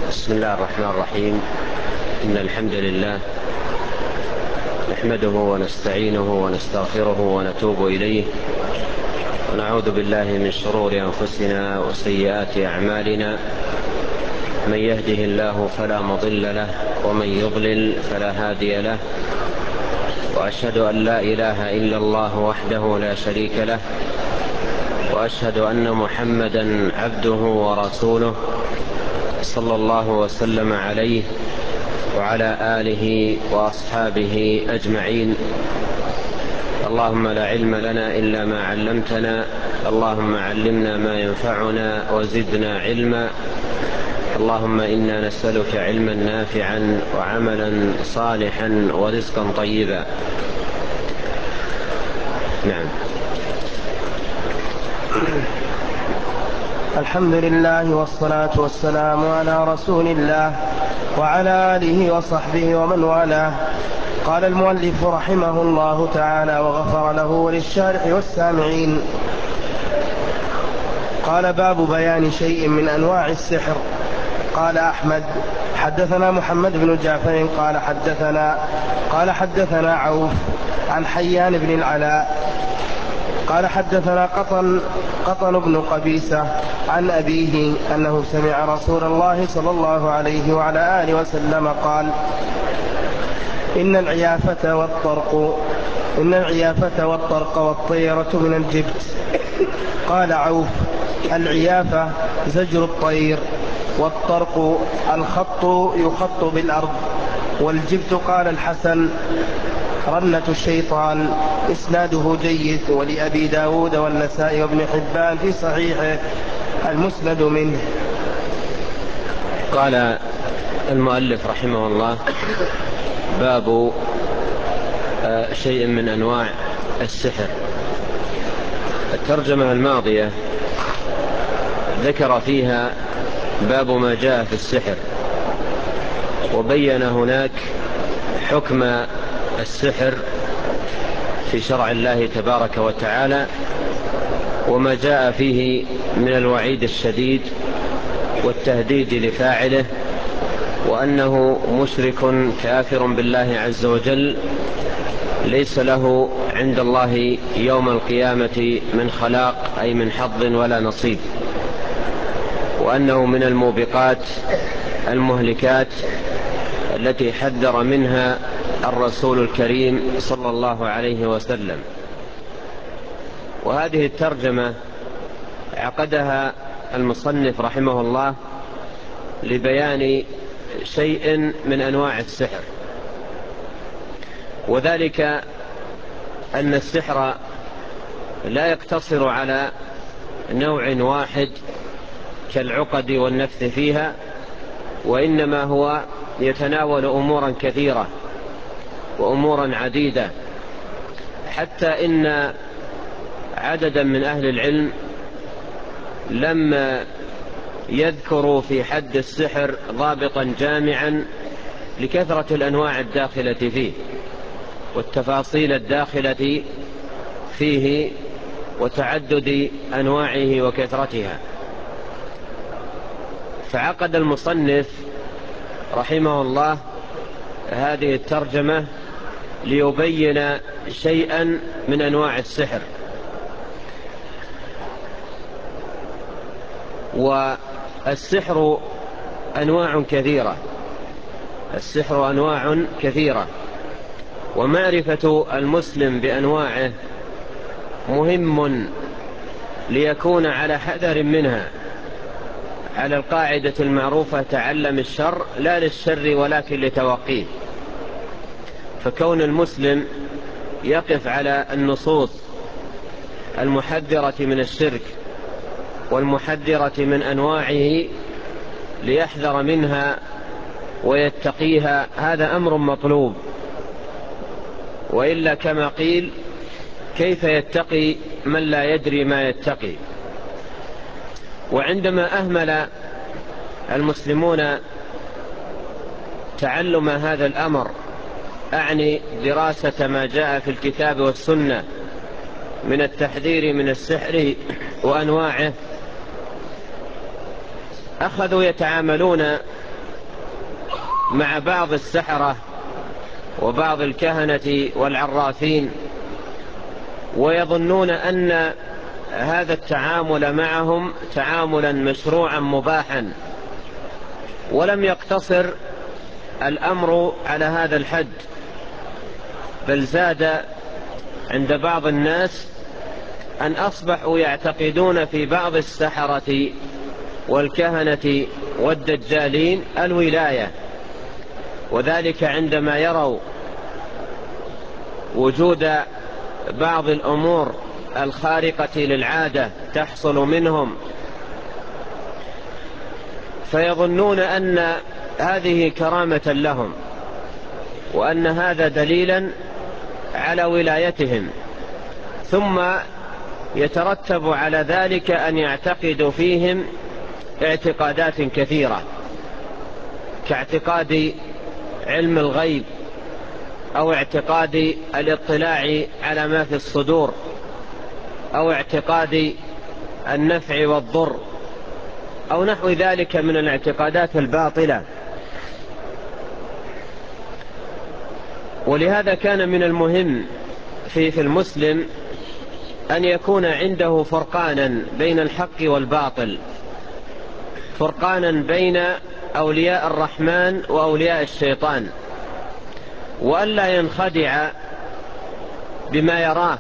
بسم الله الرحمن الرحيم. إن الحمد لله نحمده ونستعينه ونستغفره ونتوب إليه، ونعوذ بالله من شرور أنفسنا وسيئات أعمالنا. من يهده الله فلا مضل له، ومن يضلل فلا هادي له. وأشهد أن لا إله إلا الله وحده لا شريك له، وأشهد أن محمدا عبده ورسوله صلى الله وسلم عليه وعلى آله وأصحابه أجمعين. اللهم لا علم لنا إلا ما علمتنا، اللهم علمنا ما ينفعنا وزدنا علما. اللهم إنا نسألك علما نافعا وعملا صالحا ورزقا طيبا. نعم. الحمد لله والصلاة والسلام على رسول الله وعلى آله وصحبه ومن والاه. قال المؤلف رحمه الله تعالى وغفر له وللشارح والسامعين. قال: باب بيان شيء من أنواع السحر. قال أحمد: حدثنا محمد بن جعفر قال حدثنا عوف عن حيان بن العلاء قال حدثنا قطن بن قبيسة عن أبيه أنه سمع رسول الله صلى الله عليه وعلى آله وسلم قال: إن العيافة والطرق والطيرة من الجبت. قال عوف: العيافة زجر الطير، والطرق الخط يخط بالأرض، والجبت قال الحسن رنة الشيطان. إسناده جيد، ولأبي داود والنسائي وابن حبان في صحيحه المسند منه. قال المؤلف رحمه الله: باب شيء من أنواع السحر. الترجمة الماضية ذكر فيها باب ما جاء في السحر، وبين هناك حكم السحر في شرع الله تبارك وتعالى، وما جاء فيه من الوعيد الشديد والتهديد لفاعله، وأنه مشرك كافر بالله عز وجل ليس له عند الله يوم القيامة من خلاق، أي من حظ ولا نصيب، وأنه من الموبقات المهلكات التي حذر منها الرسول الكريم صلى الله عليه وسلم. وهذه الترجمة عقدها المصنف رحمه الله لبيان شيء من أنواع السحر، وذلك أن السحر لا يقتصر على نوع واحد كالعقد والنفث فيها، وإنما هو يتناول أمورا كثيرة وأمورا عديدة، حتى إن عددا من أهل العلم لم يذكروا في حد السحر ضابطا جامعا لكثرة الأنواع الداخلة فيه والتفاصيل الداخلة فيه وتعدد أنواعه وكثرتها. فعقد المصنف رحمه الله هذه الترجمة ليبين شيئا من أنواع السحر. والسحر أنواع كثيرة، ومعرفة المسلم بأنواعه مهم ليكون على حذر منها، على القاعدة المعروفة: تعلم الشر لا للشر ولكن لتوقيه. فكون المسلم يقف على النصوص المحذرة من الشرك والمحذرة من أنواعه ليحذر منها ويتقيها، هذا أمر مطلوب، وإلا كما قيل: كيف يتقي من لا يدري ما يتقي؟ وعندما أهمل المسلمون تعلم هذا الأمر، أعني دراسة ما جاء في الكتاب والسنة من التحذير من السحر وأنواعه، أخذوا يتعاملون مع بعض السحرة وبعض الكهنة والعرافين، ويظنون أن هذا التعامل معهم تعاملا مشروعا مباحا، ولم يقتصر الأمر على هذا الحد، بل زاد عند بعض الناس أن أصبحوا يعتقدون في بعض السحرة والكهنة والدجالين الولاية، وذلك عندما يروا وجود بعض الأمور الخارقة للعادة تحصل منهم، فيظنون أن هذه كرامة لهم، وأن هذا دليلا على ولايتهم، ثم يترتب على ذلك أن يعتقدوا فيهم اعتقادات كثيرة، كاعتقاد علم الغيب، أو اعتقاد الاطلاع على ما في الصدور، أو اعتقاد النفع والضر، أو نحو ذلك من الاعتقادات الباطلة. ولهذا كان من المهم في المسلم أن يكون عنده فرقانا بين الحق والباطل، فرقانا بين أولياء الرحمن وأولياء الشيطان، وألا ينخدع بما يراه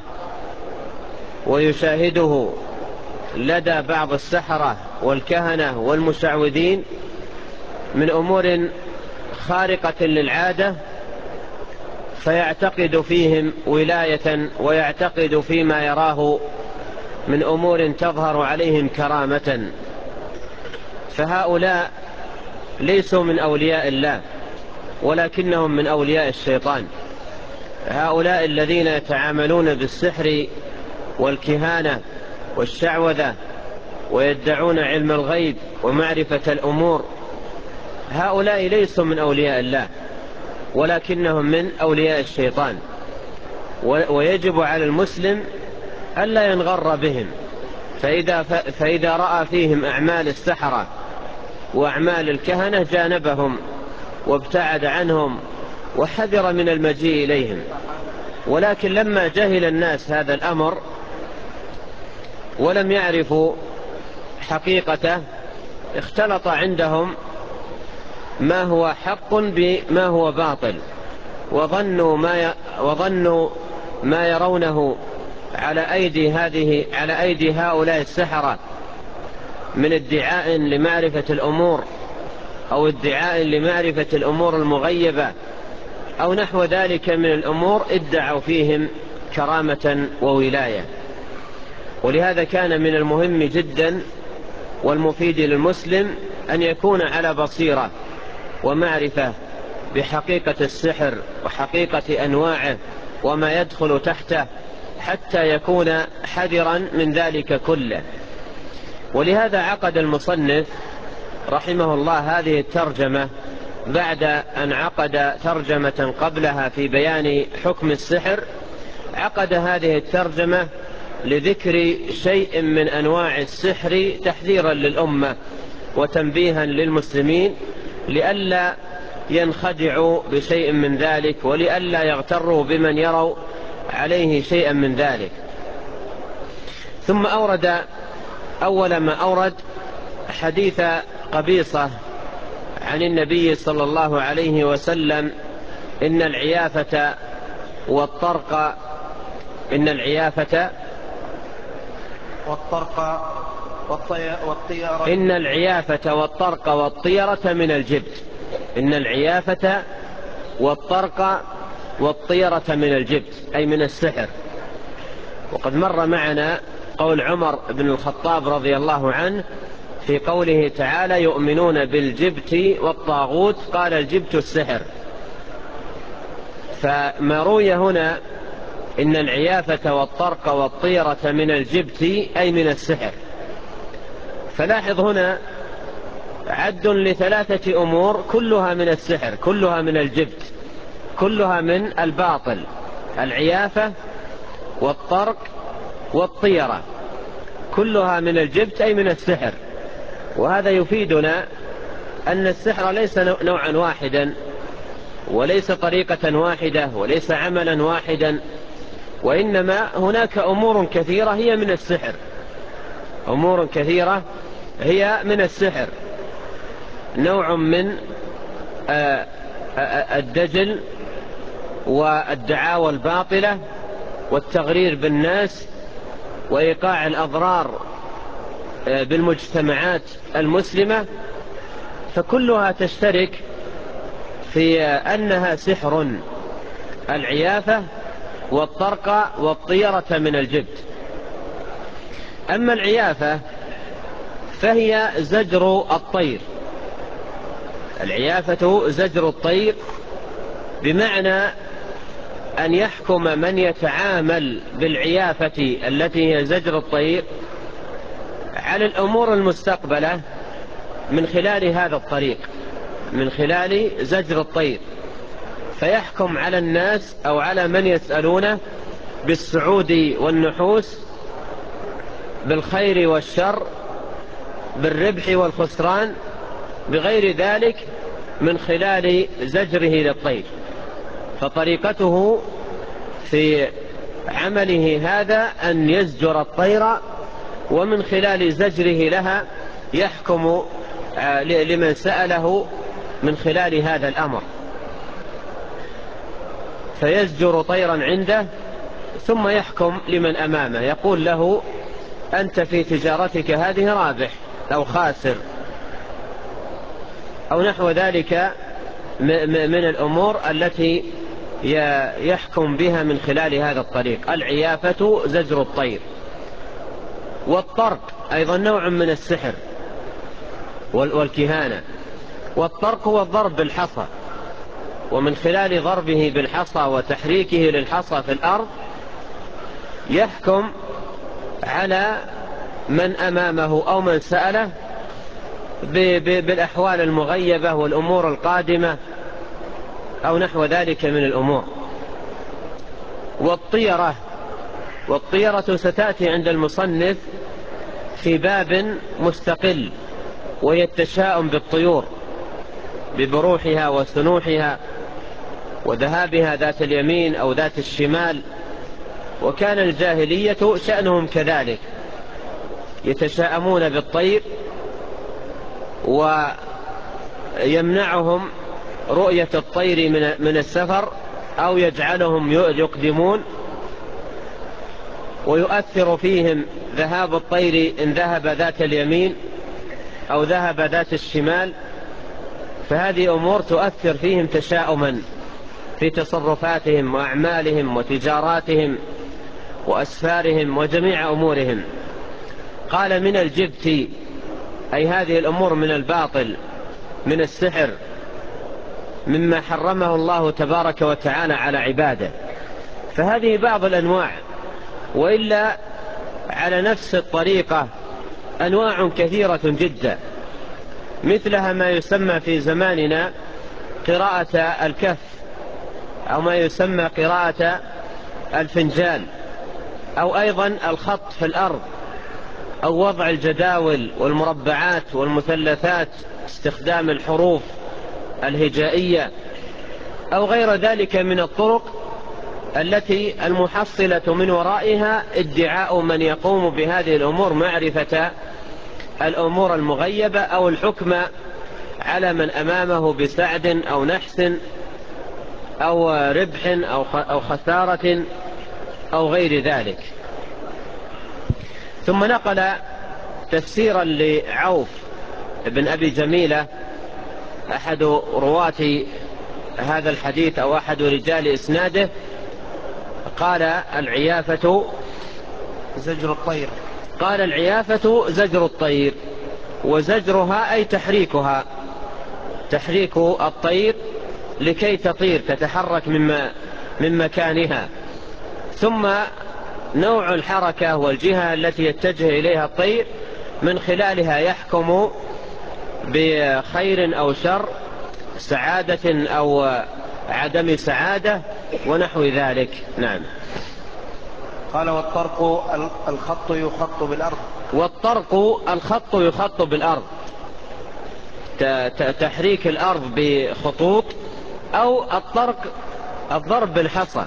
ويشاهده لدى بعض السحرة والكهنة والمشعوذين من أمور خارقة للعادة، فيعتقد فيهم ولاية، ويعتقد فيما يراه من أمور تظهر عليهم كرامة. فهؤلاء ليسوا من أولياء الله، ولكنهم من أولياء الشيطان. هؤلاء الذين يتعاملون بالسحر والكهانة والشعوذة ويدعون علم الغيب ومعرفة الأمور، هؤلاء ليسوا من أولياء الله، ولكنهم من أولياء الشيطان. ويجب على المسلم ألا ينغر بهم، فإذا رأى فيهم أعمال السحرة وأعمال الكهنة جانبهم وابتعد عنهم وحذر من المجيء إليهم. ولكن لما جهل الناس هذا الأمر ولم يعرفوا حقيقته، اختلط عندهم ما هو حق بما هو باطل، وظنوا ما يرونه على أيدي هؤلاء السحرة من ادعاء لمعرفة الأمور، أو ادعاء لمعرفة الأمور المغيبة، أو نحو ذلك من الأمور، ادعوا فيهم كرامة وولاية. ولهذا كان من المهم جدا والمفيد للمسلم أن يكون على بصيرة ومعرفة بحقيقة السحر وحقيقة أنواعه وما يدخل تحته، حتى يكون حذرا من ذلك كله. ولهذا عقد المصنف رحمه الله هذه الترجمة بعد أن عقد ترجمة قبلها في بيان حكم السحر. عقد هذه الترجمة لذكر شيء من أنواع السحر تحذيرا للأمة وتنبيها للمسلمين، لئلا ينخدعوا بشيء من ذلك، ولئلا يغتروا بمن يروا عليه شيئا من ذلك. ثم أورد أول ما أورد حديث قبيصة عن النبي صلى الله عليه وسلم: إن العيافة والطرق والطيرة من الجبت. إن العيافة والطرق والطيرة من الجبت، أي من السحر. وقد مر معنا قول عمر بن الخطاب رضي الله عنه في قوله تعالى: يؤمنون بالجبت والطاغوت، قال الجبت السحر. فما روي هنا إن العيافة والطرق والطيرة من الجبت أي من السحر. فلاحظ هنا عد لثلاثة أمور كلها من السحر، كلها من الجبت، كلها من الباطل: العيافة والطرق والطيرة، كلها من الجبت أي من السحر. وهذا يفيدنا أن السحر ليس نوعا واحدا، وليس طريقة واحدة، وليس عملا واحدا، وإنما هناك أمور كثيرة هي من السحر، أمور كثيرة هي من السحر، نوع من الدجل والدعاوى الباطلة والتغرير بالناس وإيقاع الأضرار بالمجتمعات المسلمة، فكلها تشترك في أنها سحر: العيافة والطرق والطيرة من الجبت. أما العيافة فهي زجر الطير، العيافة زجر الطير، بمعنى أن يحكم من يتعامل بالعيافة التي هي زجر الطير على الأمور المستقبلة من خلال هذا الطريق، من خلال زجر الطير، فيحكم على الناس أو على من يسألونه بالسعود والنحوس، بالخير والشر، بالربح والخسران، بغير ذلك من خلال زجره للطير. فطريقته في عمله هذا أن يزجر الطير، ومن خلال زجره لها يحكم لمن سأله من خلال هذا الأمر، فيزجر طيرا عنده ثم يحكم لمن أمامه، يقول له: أنت في تجارتك هذه رابح أو خاسر، أو نحو ذلك من الأمور التي يحكم بها من خلال هذا الطريق. العيافة زجر الطير. والطرق أيضا نوع من السحر والكهانة. والطرق هو الضرب بالحصى، ومن خلال ضربه بالحصى وتحريكه للحصى في الأرض يحكم على من أمامه أو من سأله بالأحوال المغيبة والأمور القادمة أو نحو ذلك من الأمور. والطيرة ستأتي عند المصنف في باب مستقل، وهي التشاؤم بالطيور، ببروحها وسنوحها وذهابها ذات اليمين أو ذات الشمال. وكان الجاهلية شأنهم كذلك، يتشاءمون بالطير، ويمنعهم رؤية الطير من السفر، أو يجعلهم يقدمون، ويؤثر فيهم ذهاب الطير إن ذهب ذات اليمين أو ذهب ذات الشمال. فهذه أمور تؤثر فيهم تشاؤما في تصرفاتهم وأعمالهم وتجاراتهم وأسفارهم وجميع أمورهم. قال: من الجبت، أي هذه الأمور من الباطل، من السحر، مما حرمه الله تبارك وتعالى على عباده. فهذه بعض الأنواع، وإلا على نفس الطريقة أنواع كثيرة جدا، مثلها ما يسمى في زماننا قراءة الكف، أو ما يسمى قراءة الفنجان، أو أيضا الخط في الأرض، أو وضع الجداول والمربعات والمثلثات، استخدام الحروف الهجائية، أو غير ذلك من الطرق التي المحصلة من ورائها ادعاء من يقوم بهذه الأمور معرفة الأمور المغيبة، أو الحكم على من أمامه بسعد أو نحس أو ربح أو خسارة أو غير ذلك. ثم نقل تفسيرا لعوف بن أبي جميلة، أحد رواة هذا الحديث أو أحد رجال إسناده، قال: العيافة زجر الطير. قال: العيافة زجر الطير، وزجرها أي تحريكها، تحريك الطير لكي تطير، تتحرك من مكانها. ثم نوع الحركة والجهة التي يتجه إليها الطير من خلالها يحكم بخير أو شر، سعادة أو عدم سعادة ونحو ذلك. نعم. قال: والطرق الخط يخط بالأرض. والطرق الخط يخط بالأرض، تحريك الأرض بخطوط، أو الضرب بالحصى،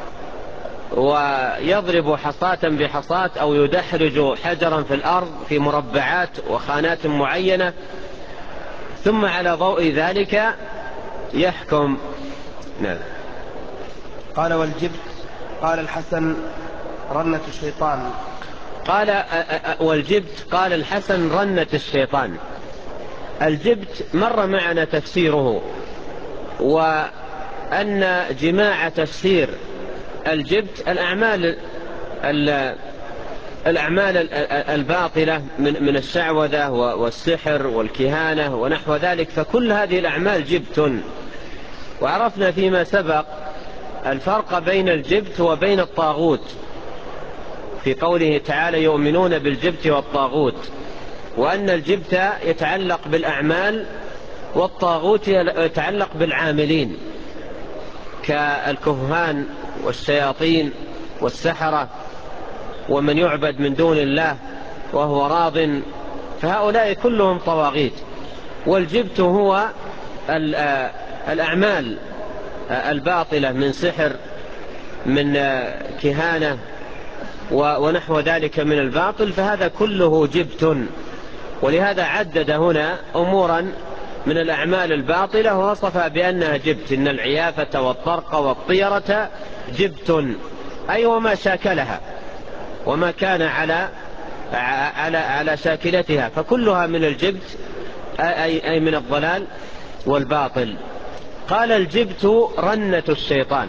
ويضرب حصاة بحصاة، أو يدحرج حجرا في الأرض في مربعات وخانات معينة، ثم على ضوء ذلك يحكم. نعم. قال والجبت، قال الحسن رنة الشيطان. قال والجبت، قال الحسن رنة الشيطان. الجبت مر معنا تفسيره، وأن جماع تفسير الجبت الأعمال الباطلة من الشعوذة والسحر والكهانة ونحو ذلك، فكل هذه الأعمال جبت. وعرفنا فيما سبق الفرق بين الجبت وبين الطاغوت في قوله تعالى يؤمنون بالجبت والطاغوت، وأن الجبت يتعلق بالأعمال والطاغوت يتعلق بالعاملين كالكهان والشياطين والسحرة ومن يعبد من دون الله وهو راض، فهؤلاء كلهم طواغيت. والجبت هو الأعمال الباطلة من سحر، من كهانة ونحو ذلك من الباطل، فهذا كله جبت. ولهذا عدد هنا أمورا من الأعمال الباطلة ووصفها بأنها جبت، إن العيافة والطرق والطيرة جبت، أي وما شاكلها وما كان على شاكلتها، فكلها من الجبت أي من الضلال والباطل. قال الجبت رنة الشيطان.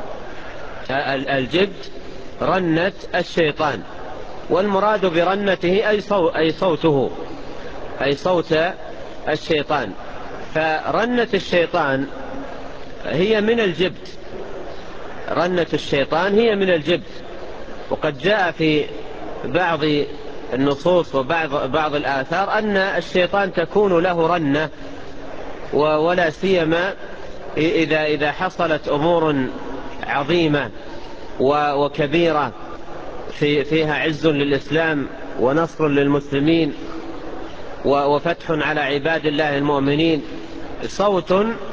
الجبت رنة الشيطان، والمراد برنته أي صوته، أي صوت الشيطان. فرنة الشيطان هي من الجبت، رنة الشيطان هي من الجبت. وقد جاء في بعض النصوص وبعض الآثار أن الشيطان تكون له رنة، ولا سيما إذا حصلت أمور عظيمة وكبيرة فيها عز للإسلام ونصر للمسلمين وفتح على عباد الله المؤمنين، صوت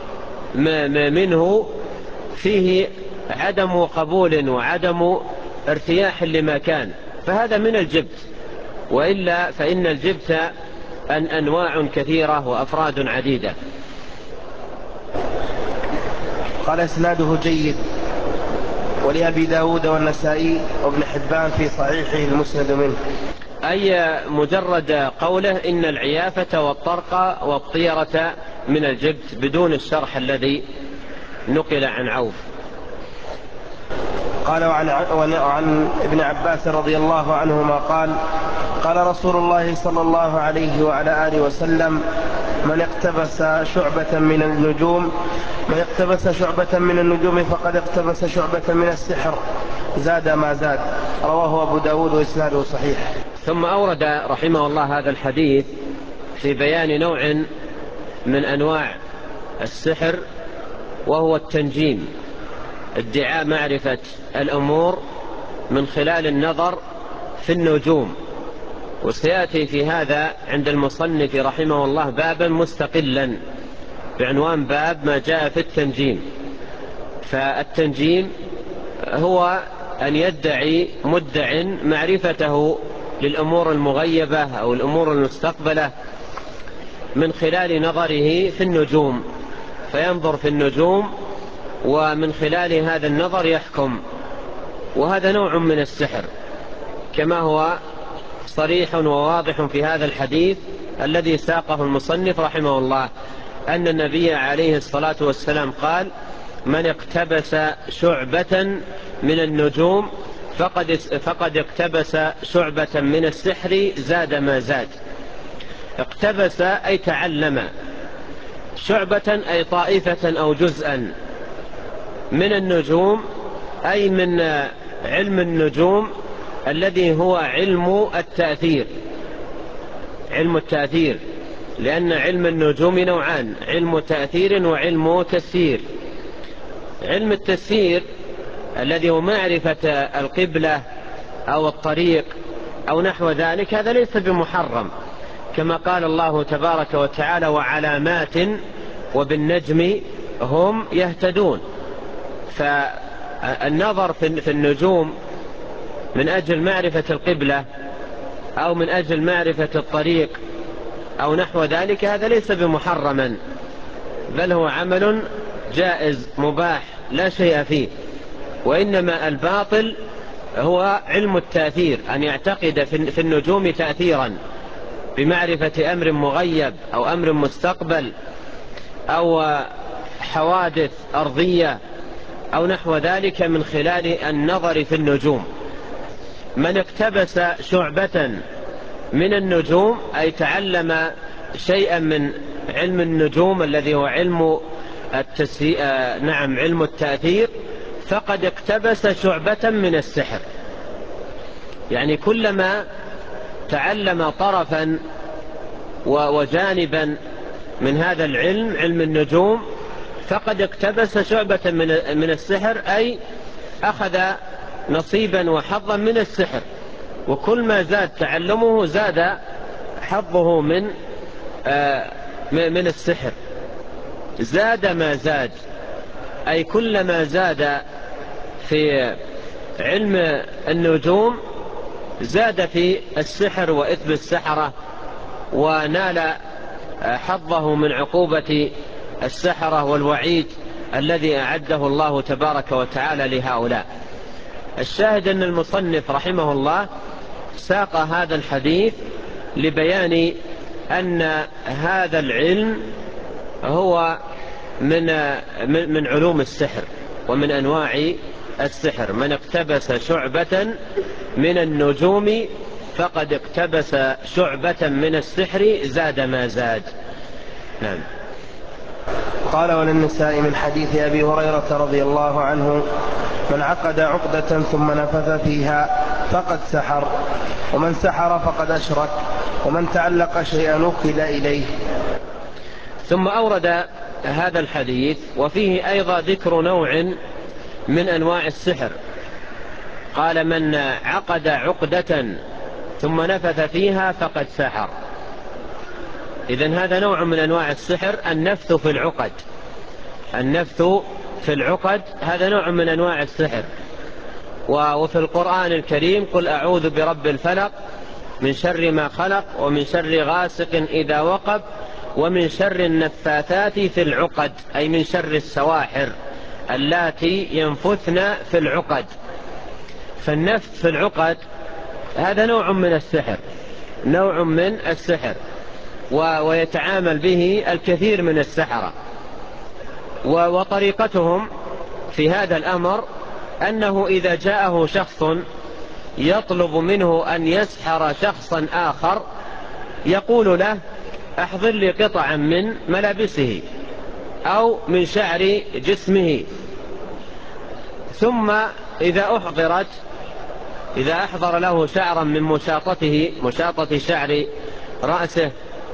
منه فيه عدم قبول وعدم ارتياح لما كان، فهذا من الجبت. وإلا فإن الجبت أنواع كثيرة وأفراد عديدة. قال اسناده جيد، ولأبي داود والنسائي وابن حبان في صحيحه المسند منه. أي مجرد قوله إن العيافة والطرق والطيرة من الجبت بدون الشرح الذي نقل عن عوف. قال وعن ابن عباس رضي الله عنهما قال رسول الله صلى الله عليه وعلى آله وسلم من اقتبس شعبة من النجوم فقد اقتبس شعبة من السحر زاد ما زاد. رواه أبو داود وإسناده صحيح. ثم أورد رحمه الله هذا الحديث في بيان نوع من أنواع السحر، وهو التنجيم، ادعاء معرفة الأمور من خلال النظر في النجوم. وسيأتي في هذا عند المصنف رحمه الله بابا مستقلا بعنوان باب ما جاء في التنجيم. فالتنجيم هو أن يدعي مدع معرفته للأمور المغيبة أو الأمور المستقبلة من خلال نظره في النجوم، فينظر في النجوم ومن خلال هذا النظر يحكم. وهذا نوع من السحر، كما هو صريح وواضح في هذا الحديث الذي ساقه المصنف رحمه الله، أن النبي عليه الصلاة والسلام قال من اقتبس شعبة من النجوم فقد اقتبس شعبة من السحر زاد ما زاد. اقتبس أي تعلم، شعبة أي طائفة أو جزءا من النجوم، أي من علم النجوم الذي هو علم التأثير. علم التأثير، لأن علم النجوم نوعان، علم تأثير وعلم تسيير. علم التسيير الذي هو معرفة القبلة أو الطريق أو نحو ذلك، هذا ليس بمحرم، كما قال الله تبارك وتعالى: وعلامات وبالنجم هم يهتدون. فالنظر في النجوم من أجل معرفة القبلة أو من أجل معرفة الطريق أو نحو ذلك هذا ليس بمحرما، بل هو عمل جائز مباح لا شيء فيه. وإنما الباطل هو علم التأثير، أن يعتقد في النجوم تأثيرا بمعرفة أمر مغيب أو أمر مستقبل أو حوادث أرضية أو نحو ذلك من خلال النظر في النجوم. من اقتبس شعبة من النجوم أي تعلم شيئا من علم النجوم الذي هو علم علم التأثير، فقد اقتبس شعبة من السحر. يعني كلما تعلم طرفا وجانبا من هذا العلم، علم النجوم، فقد اقتبس شعبة من السحر، أي أخذ نصيبا وحظا من السحر. وكل ما زاد تعلمه زاد حظه من السحر. زاد ما زاد، أي كلما زاد في علم النجوم زاد في السحر وإثم السحرة، ونال حظه من عقوبة السحرة والوعيد الذي أعده الله تبارك وتعالى لهؤلاء. الشاهد أن المصنف رحمه الله ساق هذا الحديث لبيان أن هذا العلم هو من علوم السحر ومن أنواع السحر. من اقتبس شعبة من النجوم فقد اقتبس شعبة من السحر، زاد ما زاد. نعم. قال: وللنساء من حديث أبي هريرة رضي الله عنه: من عقد عقدة ثم نفث فيها فقد سحر، ومن سحر فقد أشرك، ومن تعلق شيئا وكل إليه. ثم أورد هذا الحديث وفيه أيضا ذكر نوع من أنواع السحر. قال: من عقد عقدة ثم نفث فيها فقد سحر. إذن هذا نوع من أنواع السحر، النفث في العقد. النفث في العقد هذا نوع من أنواع السحر. وفي القرآن الكريم: قل أعوذ برب الفلق من شر ما خلق ومن شر غاسق إذا وقب ومن شر النفاثات في العقد، أي من شر السواحر اللاتي ينفثن في العقد. فالنفث في العقد هذا نوع من السحر، نوع من السحر، ويتعامل به الكثير من السحرة. وطريقتهم في هذا الأمر أنه إذا جاءه شخص يطلب منه أن يسحر شخصا آخر يقول له: أحضر لي قطعا من ملابسه أو من شعر جسمه. ثم إذا أحضر له شعرا من مشاطة شعر رأسه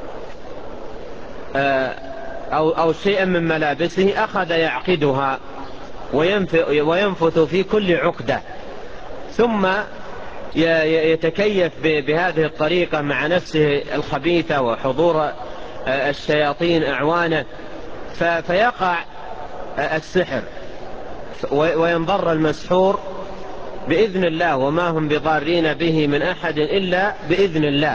أو شيئا من ملابسه، أخذ يعقدها وينفث في كل عقدة، ثم يتكيف بهذه الطريقة مع نفسه الخبيثة وحضور الشياطين أعوانه، فيقع السحر وينضر المسحور بإذن الله، وما هم بضارين به من أحد إلا بإذن الله.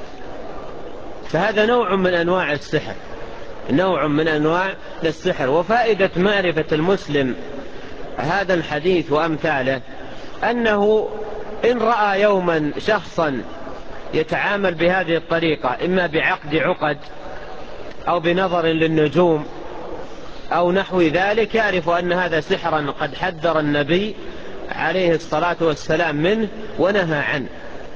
فهذا نوع من أنواع السحر، نوع من أنواع السحر. وفائدة معرفة المسلم هذا الحديث وأمثاله أنه إن رأى يوما شخصا يتعامل بهذه الطريقة، إما بعقد عقد أو بنظر للنجوم أو نحو ذلك، يعرف أن هذا سحرا قد حذر النبي عليه الصلاة والسلام منه ونهى عنه،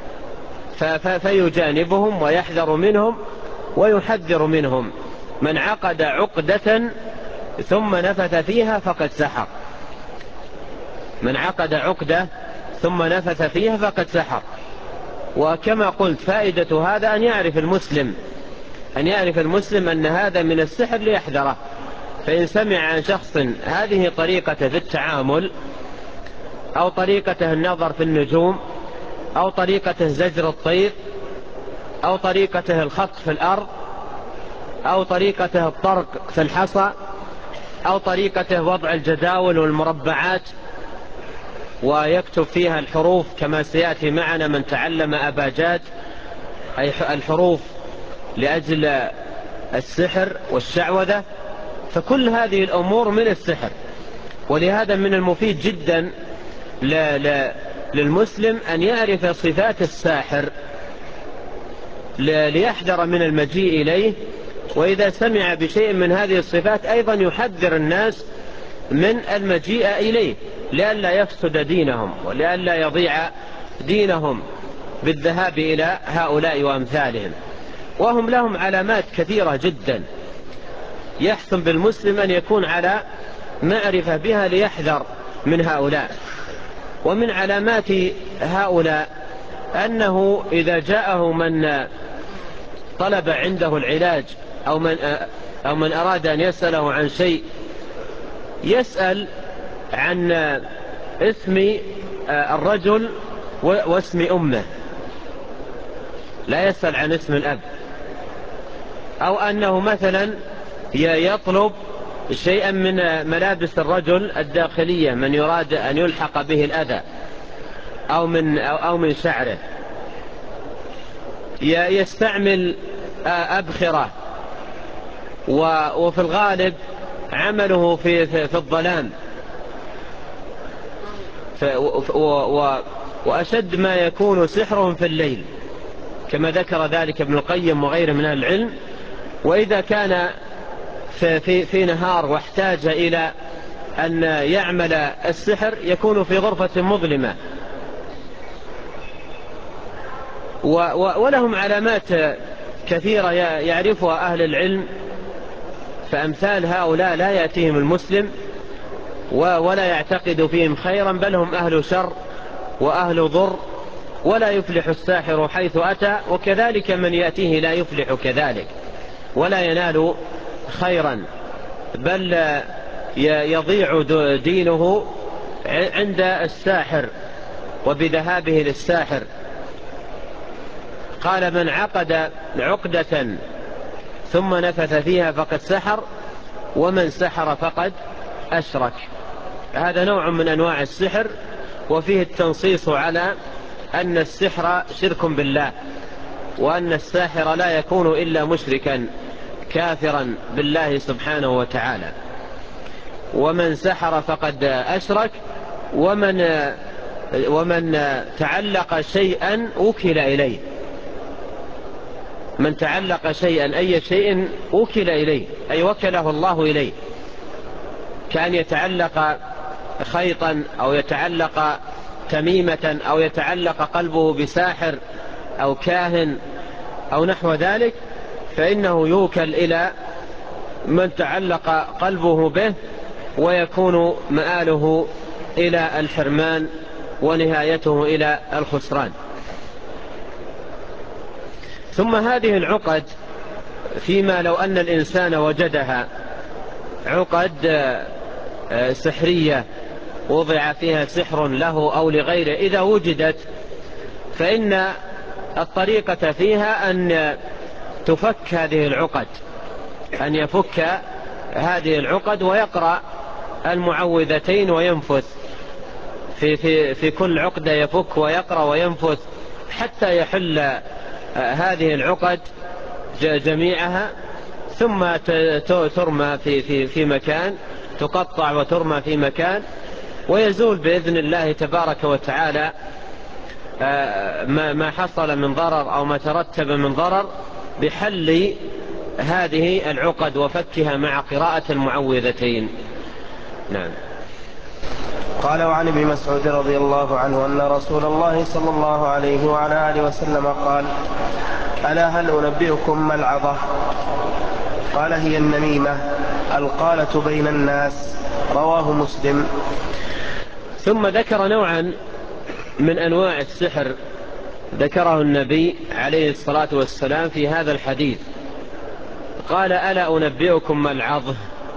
فيجانبهم ويحذر منهم ويحذر منهم. من عقد عقدة ثم نفث فيها فقد سحر. من عقد عقدة ثم نفث فيها فقد سحر. وكما قلت فائدة هذا أن يعرف المسلم أن هذا من السحر ليحذره. فإن سمع عن شخص هذه طريقته في التعامل أو طريقته النظر في النجوم أو طريقته زجر الطير أو طريقته الخط في الأرض، أو طريقته الطرق في الحصى، أو طريقته وضع الجداول والمربعات ويكتب فيها الحروف كما سيأتي معنا من تعلم أباجاد، أي الحروف لأجل السحر والشعوذة. فكل هذه الأمور من السحر، ولهذا من المفيد جدا للمسلم أن يعرف صفات الساحر ليحذر من المجيء إليه، وإذا سمع بشيء من هذه الصفات أيضا يحذر الناس من المجيء إليه، لئلا يفسد دينهم ولئلا يضيع دينهم بالذهاب إلى هؤلاء وأمثالهم. وهم لهم علامات كثيرة جدا، يحسن بالمسلم أن يكون على معرفة بها ليحذر من هؤلاء. ومن علامات هؤلاء أنه إذا جاءه من طلب عنده العلاج أو من أراد أن يسأله عن شيء، يسأل عن اسم الرجل واسم أمه، لا يسأل عن اسم الأب. أو أنه مثلا يطلب شيئا من ملابس الرجل الداخلية، من يراد أن يلحق به الأذى أو من شعره، يستعمل أبخرة، وفي الغالب عمله في الظلام، وأشد ما يكون سحرهم في الليل كما ذكر ذلك ابن القيم وغيره من أهل العلم. وإذا كان في نهار واحتاج إلى أن يعمل السحر يكون في غرفة مظلمة. ولهم علامات كثيرة يعرفها أهل العلم، فأمثال هؤلاء لا يأتيهم المسلم ولا يعتقد فيهم خيرا، بل هم أهل شر وأهل ضر، ولا يفلح الساحر حيث أتى، وكذلك من يأتيه لا يفلح كذلك ولا ينال خيرا، بل يضيع دينه عند الساحر وبذهابه للساحر. قال: من عقد عقدة ثم نفث فيها فقد سحر، ومن سحر فقد أشرك. هذا نوع من أنواع السحر، وفيه التنصيص على أن السحر شرك بالله، وأن الساحر لا يكون إلا مشركا كافرا بالله سبحانه وتعالى. ومن سحر فقد أشرك، ومن تعلق شيئا وكل إليه. من تعلق شيئا أي شيء وكل إليه، أي وكله الله إليه، كان يتعلق خيطا أو يتعلق تميمة أو يتعلق قلبه بساحر أو كاهن أو نحو ذلك، فإنه يوكل إلى من تعلق قلبه به، ويكون مآله إلى الحرمان ونهايته إلى الخسران. ثم هذه العقد، فيما لو أن الإنسان وجدها عقد سحرية وضع فيها سحر له أو لغيره، إذا وجدت فإن الطريقة فيها أن تفك هذه العقد، أن يفك هذه العقد ويقرأ المعوذتين وينفث في كل عقدة، يفك ويقرأ وينفث حتى يحل هذه العقد جميعها، ثم ترمى في مكان، تقطع وترمى في مكان، ويزول بإذن الله تبارك وتعالى ما حصل من ضرر أو ما ترتب من ضرر بحل هذه العقد وفكها مع قراءة المعوذتين. نعم. قال: وعن ابن مسعود رضي الله عنه أن رسول الله صلى الله عليه وعلى آله وسلم قال: ألا هل أنبئكم ما العظة؟ قال: هي النميمة القالة بين الناس. رواه مسلم. ثم ذكر نوعا من أنواع السحر ذكره النبي عليه الصلاة والسلام في هذا الحديث. قال: ألا أنبئكم ما العظة؟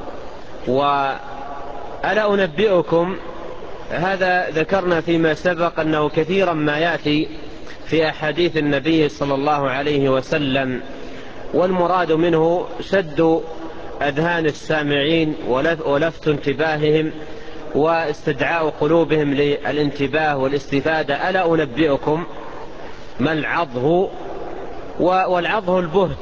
وألا أنبئكم، هذا ذكرنا فيما سبق أنه كثيرا ما يأتي في أحاديث النبي صلى الله عليه وسلم، والمراد منه سد أذهان السامعين ولفت انتباههم واستدعاء قلوبهم للانتباه والاستفادة. ألا أنبئكم ما العظه؟ والعظه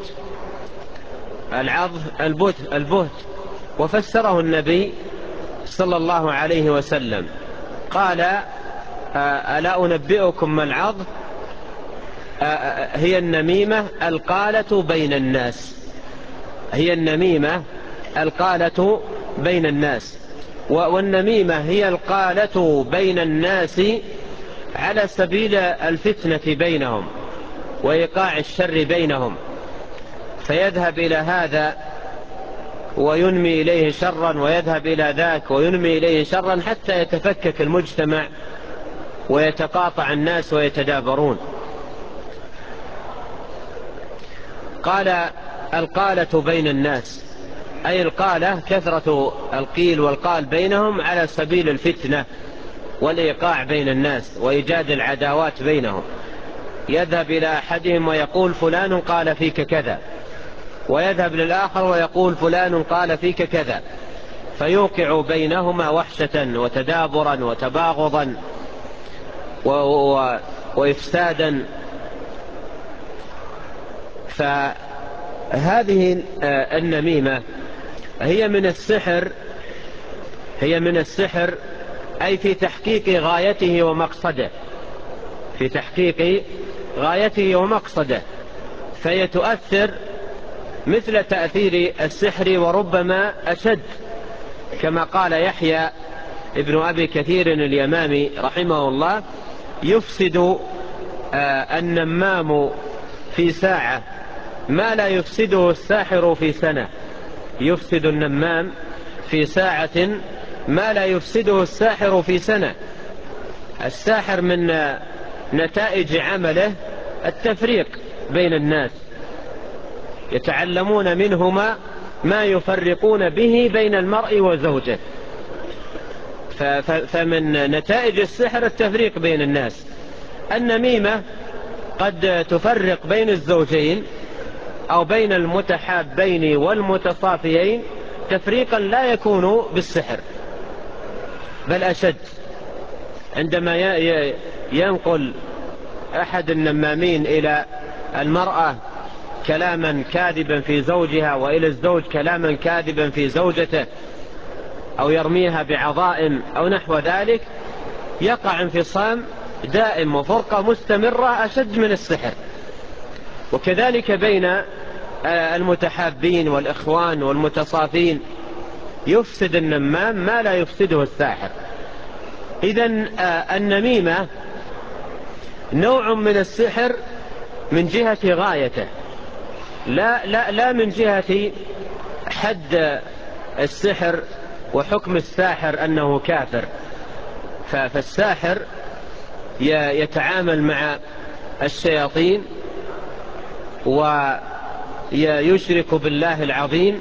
البهت. وفسره النبي صلى الله عليه وسلم قال: ألا أنبئكم ما العظه؟ هي النميمة القالة بين الناس. هي النميمة القالة بين الناس. والنميمة هي القالة بين الناس على سبيل الفتنة بينهم وإيقاع الشر بينهم، فيذهب إلى هذا وينمي إليه شرا، ويذهب إلى ذاك وينمي إليه شرا، حتى يتفكك المجتمع ويتقاطع الناس ويتدابرون. قال: القالة بين الناس، أي القالة كثرة القيل والقال بينهم على سبيل الفتنة والإيقاع بين الناس وإيجاد العداوات بينهم. يذهب إلى أحدهم ويقول: فلان قال فيك كذا، ويذهب للآخر ويقول: فلان قال فيك كذا، فيوقع بينهما وحشة وتدابرا وتباغضا وإفسادا. فهذه النميمة هي من السحر، أي في تحقيق غايته ومقصده، في تحقيق غايته ومقصده، فهي تؤثر مثل تأثير السحر وربما أشد، كما قال يحيى ابن أبي كثير اليمامي رحمه الله: يفسد النمام في ساعة ما لا يفسده الساحر في سنة. يفسد النمام في ساعة ما لا يفسده الساحر في سنة. الساحر من نتائج عمله التفريق بين الناس، يتعلمون منهما ما يفرقون به بين المرء وزوجه. فمن نتائج السحر التفريق بين الناس. النميمة قد تفرق بين الزوجين أو بين المتحابين والمتصافيين تفريقا لا يكون بالسحر، بل أشد. عندما ينقل أحد النمامين إلى المرأة كلاما كاذبا في زوجها، وإلى الزوج كلاما كاذبا في زوجته، أو يرميها بعظائم أو نحو ذلك، يقع انفصام دائم وفرقة مستمرة أشد من السحر. وكذلك بين المتحابين والإخوان والمتصافين يفسد النمام ما لا يفسده الساحر. إذن النميمة نوع من السحر من جهة غايته، لا من جهة حد السحر وحكم الساحر أنه كافر. فالساحر يتعامل مع الشياطين ويشرك بالله العظيم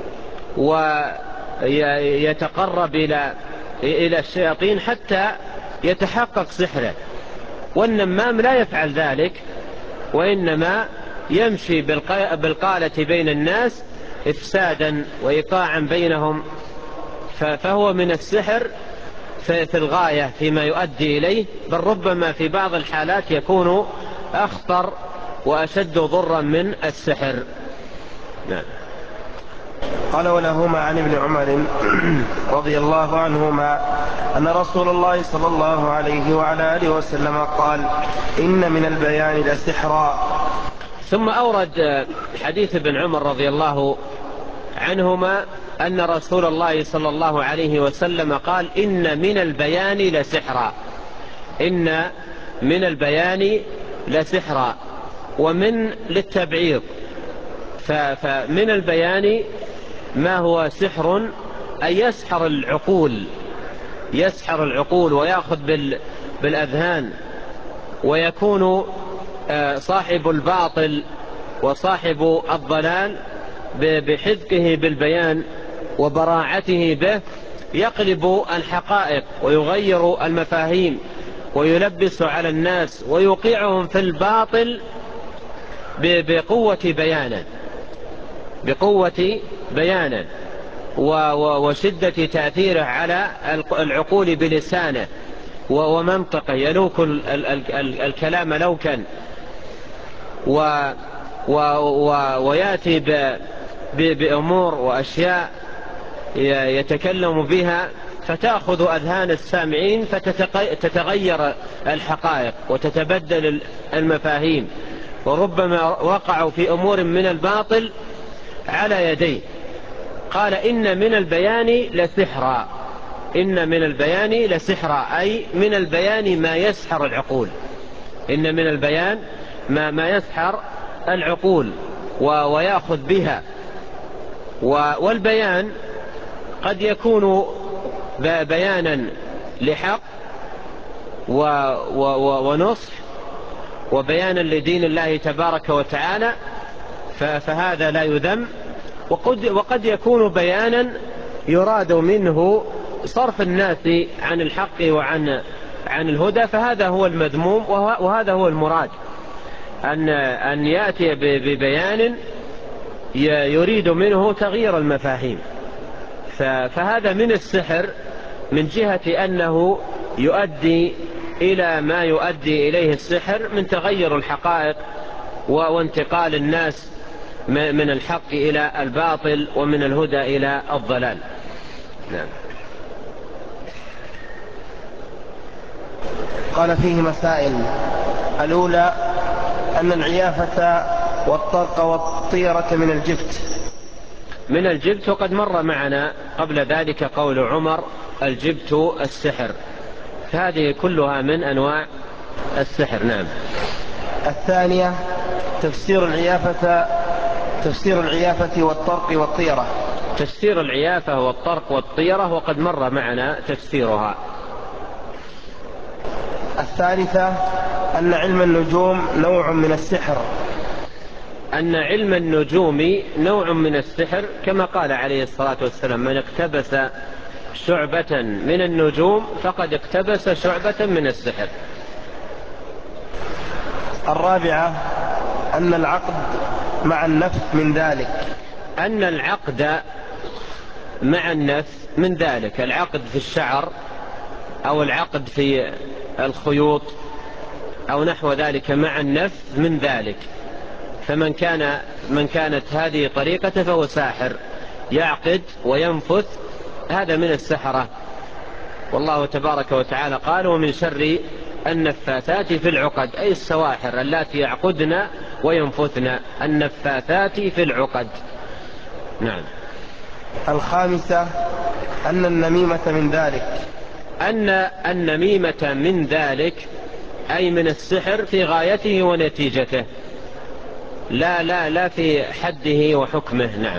ويتقرب إلى الشياطين حتى يتحقق سحره. والنمام لا يفعل ذلك، وإنما يمشي بالقالة بين الناس إفسادا وإيقاعا بينهم. فهو من السحر في الغاية فيما يؤدي إليه، بل ربما في بعض الحالات يكون أخطر وأشد ضرا من السحر. نعم. قال: ولهما عن ابن عمر رضي الله عنهما أن رسول الله صلى الله عليه وعلى آله وسلم قال: إن من البيان لسحرا. ثم أورد حديث ابن عمر رضي الله عنهما أن رسول الله صلى الله عليه وسلم قال: إن من البيان لسحرا. إن من البيان لسحرا، ومن للتبعيض. فمن البيان ما هو سحر، أي يسحر العقول ويأخذ بالأذهان، ويكون صاحب الباطل وصاحب الضلال بحذقه بالبيان وبراعته به يقلب الحقائق ويغير المفاهيم ويلبس على الناس ويوقعهم في الباطل بقوة بيانه وشدة تأثيره على العقول بلسانه ومنطقه، يلوك الكلام لوكا ويأتي بأمور وأشياء يتكلم بها فتأخذ أذهان السامعين فتتغير الحقائق وتتبدل المفاهيم، وربما وقعوا في أمور من الباطل على يديه. قال إن من البيان لسحرا، إن من البيان لسحرا، أي من البيان ما يسحر العقول، إن من البيان ما يسحر العقول ويأخذ بها. والبيان قد يكون بيانا لحق ونصح وبيانا لدين الله تبارك وتعالى، فهذا لا يذم. وقد يكون بيانا يراد منه صرف الناس عن الحق وعن الهدى، فهذا هو المذموم وهذا هو المراد، أن يأتي ببيان يريد منه تغيير المفاهيم. فهذا من السحر من جهة أنه يؤدي إلى ما يؤدي إليه السحر من تغير الحقائق وانتقال الناس من الحق إلى الباطل ومن الهدى إلى الضلال. نعم. قال فيه مسائل: الأولى أن العيافة والطرق والطيرة من الجبت، وقد مر معنا قبل ذلك قول عمر: الجبت السحر، هذه كلها من أنواع السحر. نعم. الثانية تفسير العيافة والطرق والطيرة. تفسير العيافة والطرق والطيرة وقد مر معنا تفسيرها. الثالثة أن علم النجوم نوع من السحر. أن علم النجوم نوع من السحر، كما قال عليه الصلاة والسلام: من اقتبس شعبة من النجوم فقد اقتبس شعبة من السحر. الرابعة أن العقد مع النفث من ذلك. أن العقد مع النفث من ذلك، العقد في الشعر أو العقد في الخيوط أو نحو ذلك مع النفث من ذلك. فمن كانت هذه طريقته فهو ساحر، يعقد وينفث، هذا من السحرة. والله تبارك وتعالى قال: ومن شر النفاثات في العقد، أي السواحر اللاتي يعقدن وينفثن، النفاثات في العقد. نعم. الخامسة أن النميمة من ذلك. أن النميمة من ذلك أي من السحر في غايته ونتيجته، لا في حده وحكمه. نعم.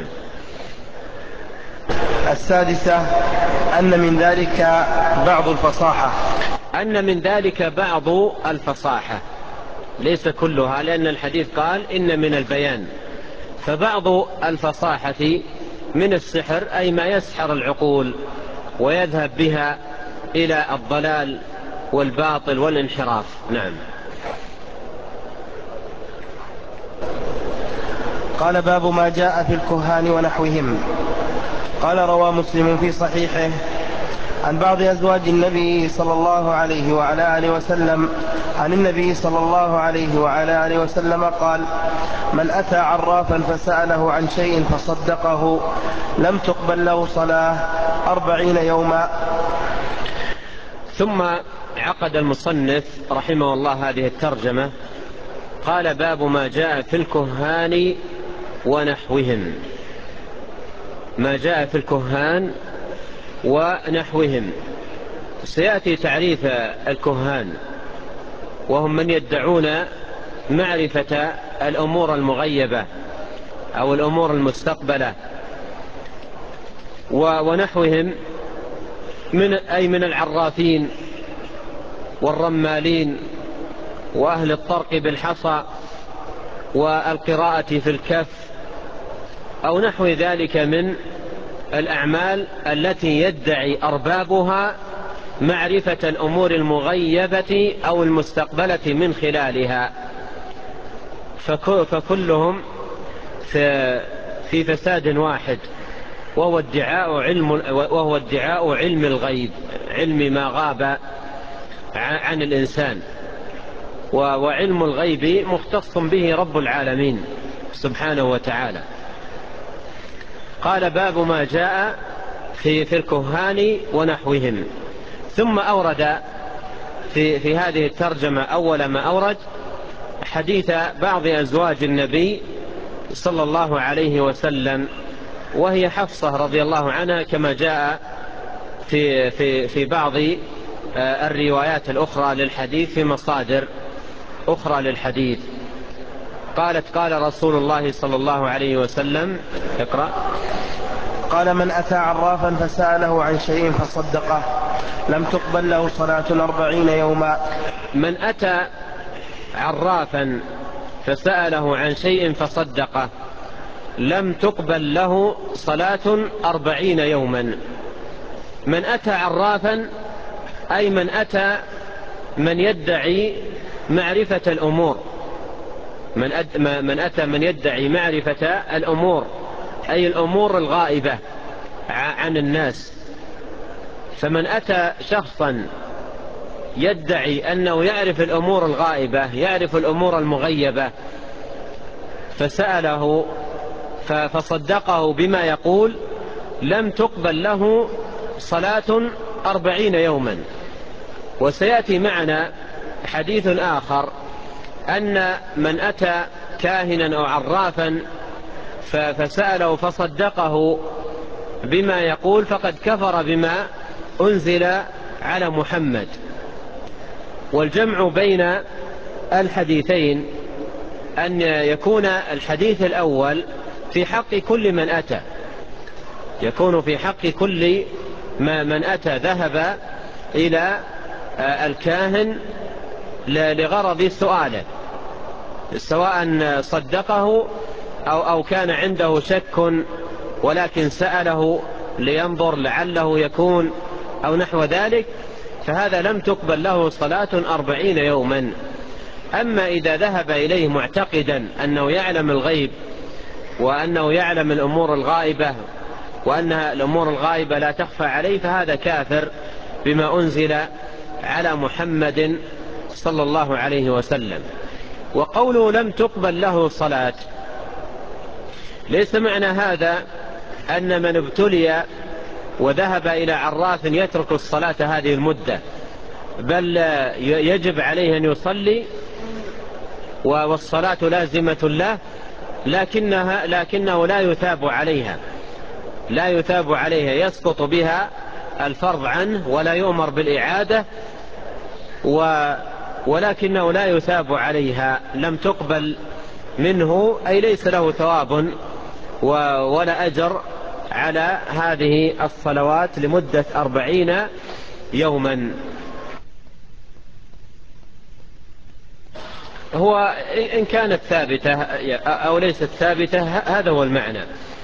السادسة أن من ذلك بعض الفصاحة. أن من ذلك بعض الفصاحة، ليس كلها، لأن الحديث قال: إن من البيان. فبعض الفصاحة من السحر أي ما يسحر العقول ويذهب بها إلى الضلال والباطل والانحراف. نعم. قال: باب ما جاء في الكهان ونحوهم. قال: روى مسلم في صحيحه عن بعض أزواج النبي صلى الله عليه وعلى آله وسلم عن النبي صلى الله عليه وعلى آله وسلم قال: من أتى عرافا فسأله عن شيء فصدقه لم تقبل له صلاة 40 يوما. ثم عقد المصنف رحمه الله هذه الترجمة، قال: باب ما جاء في الكهان ونحوهم. ما جاء في الكهان ونحوهم. سيأتي تعريف الكهان، وهم من يدعون معرفة الأمور المغيبة أو الأمور المستقبلة. ونحوهم من العرافين والرمالين وأهل الطرق بالحصى والقراءة في الكف أو نحو ذلك من الأعمال التي يدعي أربابها معرفة الأمور المغيبة أو المستقبلة من خلالها، فكلهم في فساد واحد، وهو ادعاء علم الغيب، علم ما غاب عن الإنسان. وعلم الغيب مختص به رب العالمين سبحانه وتعالى. قال: باب ما جاء في الكهان ونحوهم. ثم أورد في هذه الترجمة أول ما أورد حديث بعض أزواج النبي صلى الله عليه وسلم، وهي حفصة رضي الله عنها، كما جاء في بعض الروايات الأخرى للحديث في مصادر أخرى للحديث. قالت: قال رسول الله صلى الله عليه وسلم. اقرأ. قال: من أتى عرافا فسأله عن شيء فصدقه لم تقبل له صلاة 40 يوما. من أتى عرافا فسأله عن شيء فصدقه لم تقبل له صلاة 40 يوما. من أتى عرافا أي من أتى من يدعي معرفة الأمور، من أتى من يدعي معرفة الأمور، أي الأمور الغائبة عن الناس. فمن أتى شخصا يدعي أنه يعرف الأمور الغائبة، يعرف الأمور المغيبة، فسأله فصدقه بما يقول، لم تقبل له صلاة 40 يوما. وسيأتي معنا حديث آخر أن من أتى كاهنا أو عرافا فسأله فصدقه بما يقول فقد كفر بما أنزل على محمد. والجمع بين الحديثين أن يكون الحديث الأول في حق كل من أتى، يكون في حق كل من أتى ذهب إلى الكاهن لغرض سؤاله، سواء صدقه أو كان عنده شك ولكن سأله لينظر لعله يكون أو نحو ذلك، فهذا لم تقبل له صلاة 40 يوما. أما إذا ذهب إليه معتقدا أنه يعلم الغيب وأنه يعلم الأمور الغائبة وأن الأمور الغائبة لا تخفى عليه، فهذا كافر بما أنزل على محمد صلى الله عليه وسلم. وقوله لم تقبل له صلاة ليس معنى هذا أن من ابتلي وذهب إلى عراف يترك الصلاة هذه المدة، بل يجب عليه أن يصلي والصلاة لازمة له، لكنه لا يثاب عليها، يسقط بها الفرض عنه ولا يؤمر بالإعادة، ولكنه لا يثاب عليها، لم تقبل منه، أي ليس له ثواب ولا أجر على هذه الصلوات لمدة 40 يوما. هو إن كانت ثابتة أو ليست ثابتة هذا هو المعنى.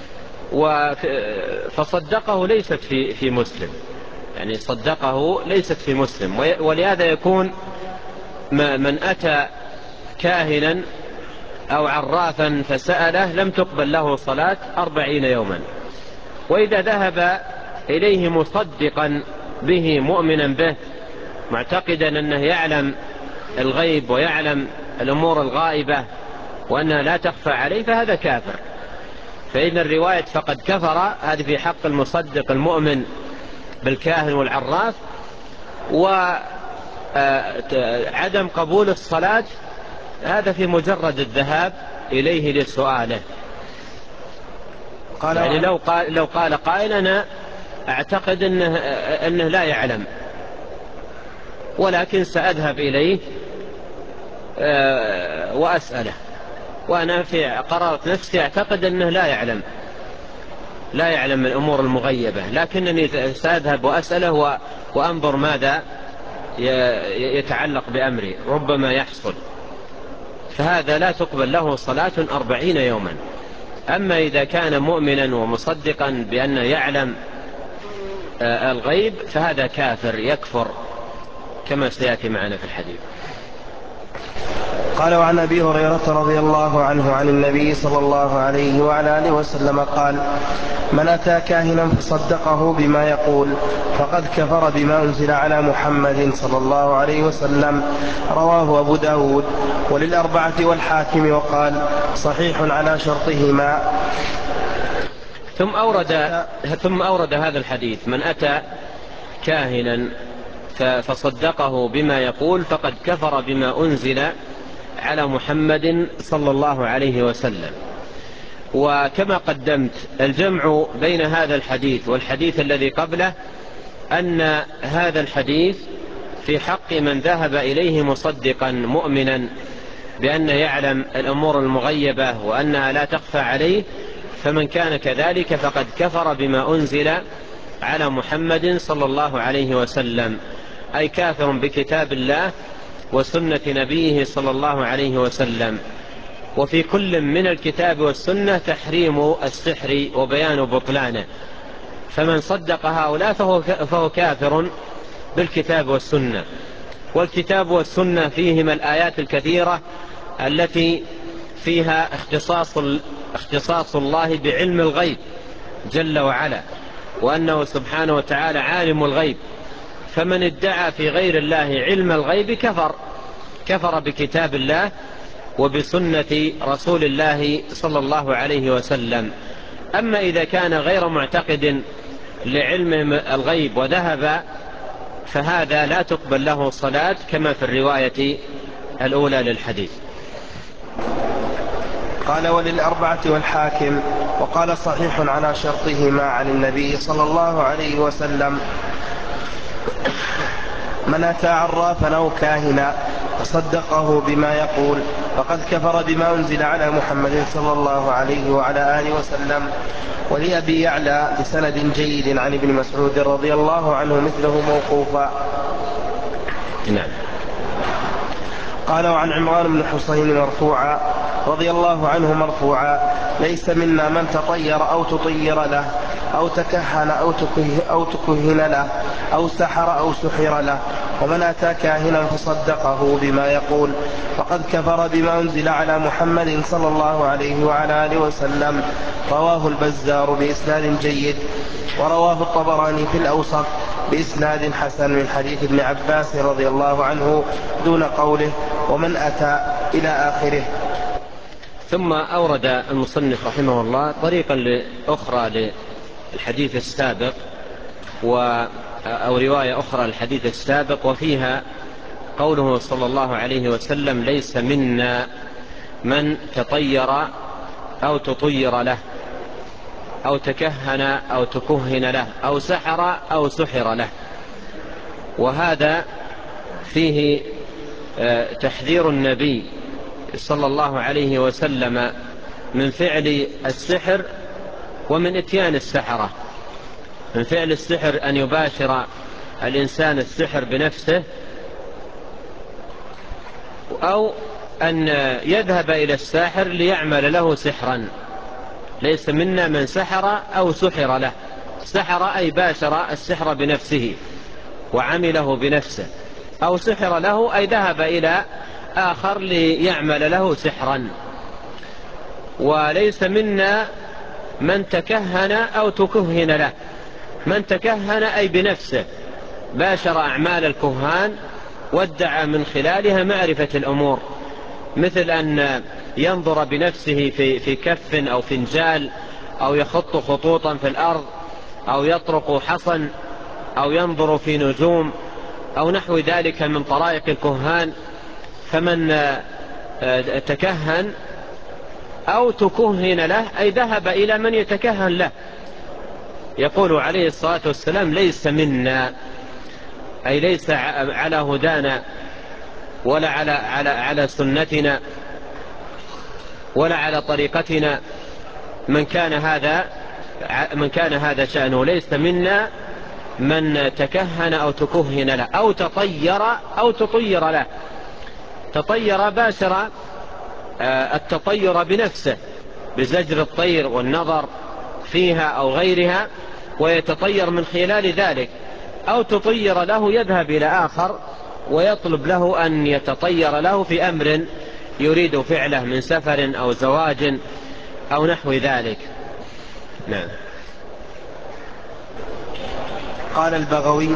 فصدقه ليست في مسلم، يعني صدقه ليست في مسلم، ولهذا يكون من أتى كاهنا أو عرافا فسأله لم تقبل له صلاة 40 يوما. وإذا ذهب إليه مصدقا به مؤمنا به معتقدا أنه يعلم الغيب ويعلم الأمور الغائبة وأنها لا تخفى عليه، فهذا كافر. فإن الرواية فقد كفر هذه في حق المصدق المؤمن بالكاهن والعراف. وعدم قبول الصلاة هذا في مجرد الذهاب إليه لسؤاله. يعني لو قال قائل أنا أعتقد أنه لا يعلم ولكن سأذهب إليه وأسأله، وأنا في قرارة نفسي أعتقد أنه لا يعلم الأمور المغيبة، لكنني سأذهب وأسأله وأنظر ماذا يتعلق بأمري، ربما يحصل، فهذا لا تقبل له صلاة 40 يوما. أما إذا كان مؤمنا ومصدقا بأنه يعلم الغيب فهذا كافر يكفر كما سيأتي معنا في الحديث. قال: وعن أبي هريرة رضي الله عنه عن النبي صلى الله عليه وعلى آله وسلم قال: من أتى كاهنا فصدقه بما يقول فقد كفر بما أنزل على محمد صلى الله عليه وسلم. رواه أبو داود وللأربعة والحاكم، وقال: صحيح على شرطهما. ثم أورد هذا الحديث: من أتى كاهنا فصدقه بما يقول فقد كفر بما أنزل على محمد صلى الله عليه وسلم. وكما قدمت الجمع بين هذا الحديث والحديث الذي قبله أن هذا الحديث في حق من ذهب إليه مصدقا مؤمنا بأن يعلم الأمور المغيبة وأنها لا تخفى عليه، فمن كان كذلك فقد كفر بما أنزل على محمد صلى الله عليه وسلم، أي كافر بكتاب الله وسنة نبيه صلى الله عليه وسلم. وفي كل من الكتاب والسنة تحريم السحر وبيان بطلانه، فمن صدق هؤلاء فهو كافر بالكتاب والسنة. والكتاب والسنة فيهما الآيات الكثيرة التي فيها اختصاص الله بعلم الغيب جل وعلا، وأنه سبحانه وتعالى عالم الغيب، فمن ادعى في غير الله علم الغيب كفر بكتاب الله وبسنة رسول الله صلى الله عليه وسلم. أما إذا كان غير معتقد لعلم الغيب وذهب فهذا لا تقبل له صلاة كما في الرواية الأولى للحديث. قال: وللأربعة والحاكم، وقال: صحيح على شرطهما عن النبي صلى الله عليه وسلم: من أتى عرافا أو كاهنا فصدقه بما يقول فقد كفر بما أنزل على محمد صلى الله عليه وعلى آله وسلم. ولأبي يعلى بسند جيد عن ابن مسعود رضي الله عنه مثله موقوفا. نعم. قال: وعن عمران بن حصين مرفوعا رضي الله عنه مرفوعا: ليس منا من تطير أو تطير له أو تكهن أو تكهن له أو سحر أو سحر له، ومن أتى كاهنا فصدقه بما يقول فقد كفر بما أنزل على محمد صلى الله عليه وعلى آله وسلم. رواه البزار بإسناد جيد، ورواه الطبراني في الأوسط بإسناد حسن من حديث ابن عباس رضي الله عنه دون قوله ومن أتى إلى آخره. ثم أورد المصنف رحمه الله طريقا أخرى للحديث السابق أو رواية أخرى للحديث السابق، وفيها قوله صلى الله عليه وسلم: ليس منا من تطير أو تطير له أو تكهن أو تكهن له أو سحر أو سحر له. وهذا فيه تحذير النبي صلى الله عليه وسلم من فعل السحر ومن اتيان السحرة. من فعل السحر أن يباشر الإنسان السحر بنفسه، أو أن يذهب إلى الساحر ليعمل له سحرا. ليس منا من سحر أو سحر له. سحر أي باشر السحر بنفسه وعمله بنفسه، أو سحر له أي ذهب إلى آخر ليعمل له سحرا. وليس منا من تكهن أو تكهن له. من تكهن أي بنفسه باشر أعمال الكهان وادعى من خلالها معرفة الأمور، مثل أن ينظر بنفسه في كف أو فنجال، أو يخط خطوطا في الأرض، أو يطرق حصن، أو ينظر في نجوم، أو نحو ذلك من طرائق الكهان. فمن تكهن أو تكهن له أي ذهب إلى من يتكهن له. يقول عليه الصلاة والسلام: ليس منا، أي ليس على هدانا ولا على سنتنا ولا على طريقتنا من كان هذا شأنه. ليس منا من تكهن أو تكهن له أو تطير أو تطير له. تطير باشر التطير بنفسه بزجر الطير والنظر فيها أو غيرها، ويتطير من خلال ذلك، أو تطير له يذهب إلى آخر ويطلب له أن يتطير له في أمر يريد فعله من سفر أو زواج أو نحو ذلك. نعم. قال البغوي: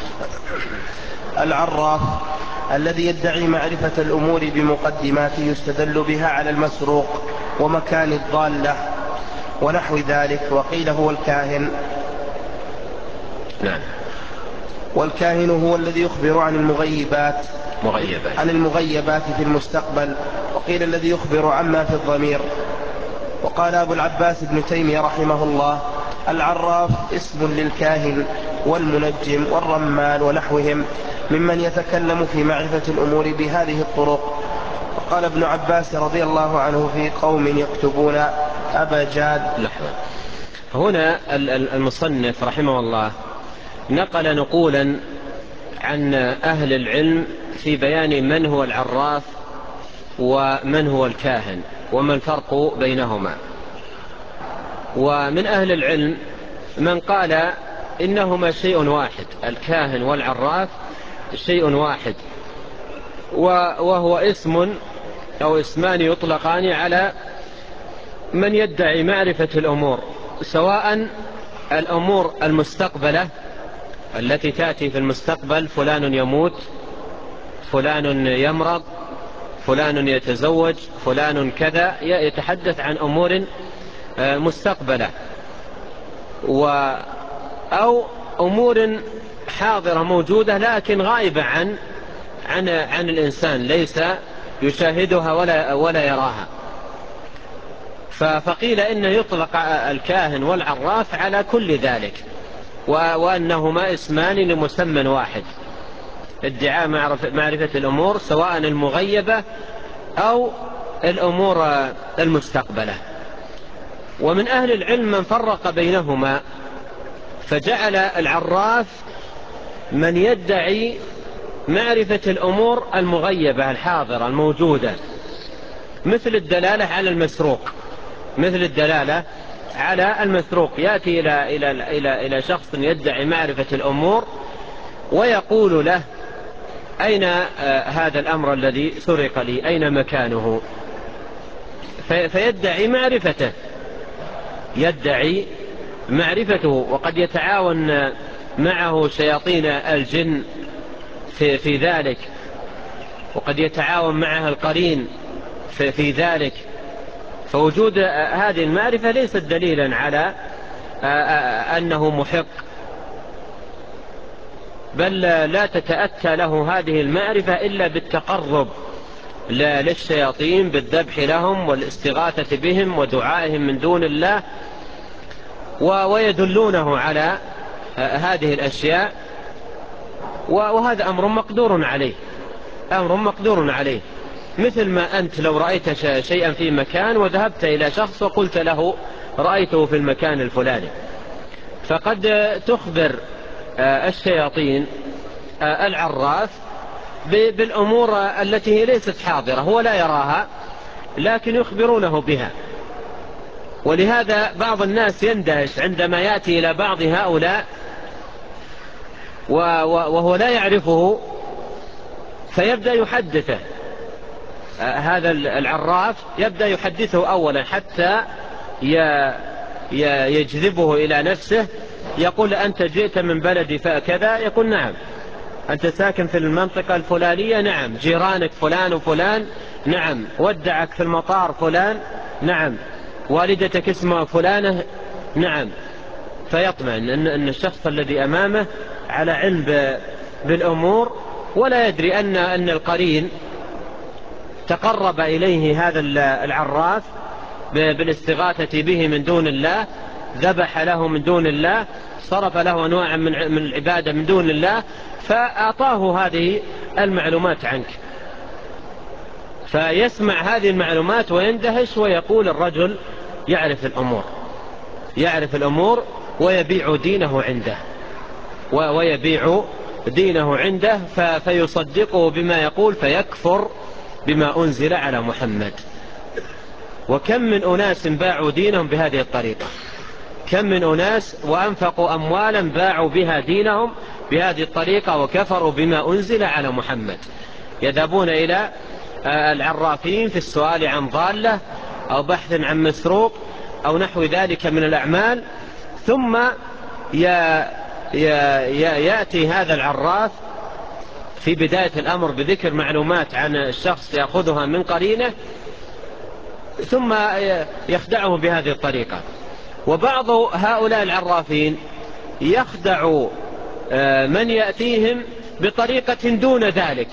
العراف الذي يدعي معرفة الأمور بمقدمات يستدل بها على المسروق ومكان الضالة ونحو ذلك. وقيل هو الكاهن. نعم. والكاهن هو الذي يخبر عن المغيبات في المستقبل. وقيل الذي يخبر عما في الضمير. وقال أبو العباس ابن تيمية رحمه الله: العراف اسم للكاهن والمنجم والرمال ونحوهم ممن يتكلم في معرفة الأمور بهذه الطرق. وقال ابن عباس رضي الله عنه في قوم يكتبون أبا جاد. لحظة، هنا المصنف رحمه الله نقل نقولا عن أهل العلم في بيان من هو العراف ومن هو الكاهن وما الفرق بينهما. ومن أهل العلم من قال إنهما شيء واحد، الكاهن والعراف شيء واحد، وهو اسم أو اسمان يطلقان على من يدعي معرفة الأمور، سواء الأمور المستقبلة التي تأتي في المستقبل، فلان يموت، فلان يمرض، فلان يتزوج، فلان كذا، يتحدث عن أمور مستقبلة، أو أمور حاضرة موجودة لكن غائبة عن الإنسان، ليس يشاهدها ولا يراها. فقيل إنه يطلق الكاهن والعراف على كل ذلك، وأنهما اسمان لمسمى واحد، ادعاء معرفة الأمور سواء المغيبة أو الأمور المستقبلة. ومن أهل العلم من فرق بينهما فجعل العراف من يدعي معرفة الأمور المغيبة الحاضرة الموجودة، مثل الدلالة على المسروق، يأتي إلى شخص يدعي معرفة الأمور ويقول له: أين هذا الأمر الذي سرق لي؟ أين مكانه؟ فيدعي معرفته، وقد يتعاون معه شياطين الجن في ذلك، وقد يتعاون معها القرين في ذلك. فوجود هذه المعرفة ليست دليلا على أنه محق، بل لا تتأتى له هذه المعرفة إلا بالتقرب للشياطين بالذبح لهم والاستغاثة بهم ودعائهم من دون الله، ويدلونه على هذه الأشياء. وهذا أمر مقدور عليه، مثل ما أنت لو رأيت شيئا في مكان وذهبت إلى شخص وقلت له: رأيته في المكان الفلاني، فقد تخبر الشياطين العراف بالأمور التي هي ليست حاضرة، هو لا يراها لكن يخبرونه بها. ولهذا بعض الناس يندهش عندما يأتي إلى بعض هؤلاء وهو لا يعرفه، فيبدأ يحدثه، هذا العراف يبدأ يحدثه أولا حتى يجذبه إلى نفسه، يقول: أنت جئت من بلدي فكذا؟ يقول: نعم. أنت ساكن في المنطقة الفلانية؟ نعم. جيرانك فلان وفلان؟ نعم. ودعك في المطار فلان؟ نعم. والدتك اسمها فلانة؟ نعم. فيطمئن أن الشخص الذي أمامه على علم بالأمور، ولا يدري أن القرين تقرب إليه هذا العراف بالاستغاثة به من دون الله، ذبح له من دون الله، صرف له أنواع من العبادة من دون الله، فأعطاه هذه المعلومات عنك. فيسمع هذه المعلومات ويندهش ويقول: الرجل يعرف الأمور ويبيع دينه عنده فيصدقه بما يقول فيكفر بما أنزل على محمد. وكم من أناس باعوا دينهم بهذه الطريقة، كم من أناس وأنفقوا أموالا باعوا بها دينهم بهذه الطريقة وكفروا بما أنزل على محمد. يذهبون إلى العرافين في السؤال عن ضالة أو بحث عن مسروق أو نحو ذلك من الأعمال، ثم يأتي هذا العراف في بداية الأمر بذكر معلومات عن الشخص يأخذها من قرينه ثم يخدعه بهذه الطريقة. وبعض هؤلاء العرافين يخدع من يأتيهم بطريقة دون ذلك.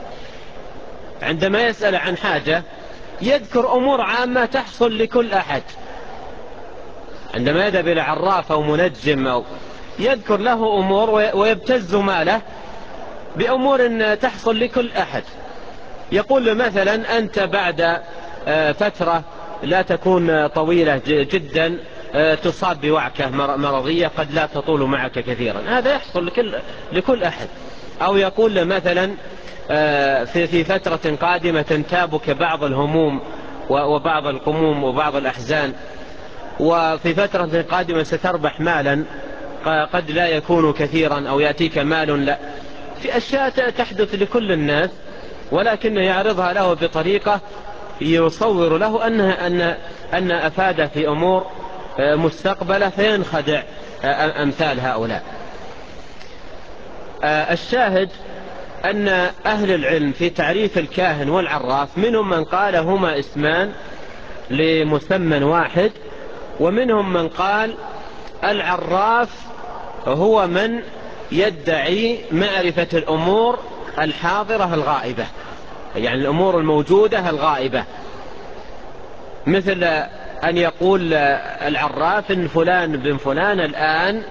عندما يسأل عن حاجة يذكر أمور عامة تحصل لكل أحد. عندما يذهب إلى عراف أو منجم أو يذكر له أمور ويبتز ماله بأمور تحصل لكل أحد. يقول له مثلا أنت بعد فترة لا تكون طويلة جدا تصاب بوعكة مرضية قد لا تطول معك كثيرا. هذا يحصل لكل أحد. أو يقول له مثلا في فترة قادمة تنتابك بعض الهموم وبعض القموم وبعض الأحزان، وفي فترة قادمة ستربح مالا قد لا يكون كثيرا أو يأتيك مال. لا، في أشياء تحدث لكل الناس، ولكن يعرضها له بطريقة يصور له أن أفاده في أمور مستقبلة، فينخدع أمثال هؤلاء. الشاهد أن أهل العلم في تعريف الكاهن والعراف منهم من قال هما اسمان لمسمى واحد، ومنهم من قال العراف هو من يدعي معرفة الأمور الحاضرة الغائبة، يعني الأمور الموجودة الغائبة، مثل أن يقول العراف إن فلان بن فلان الآن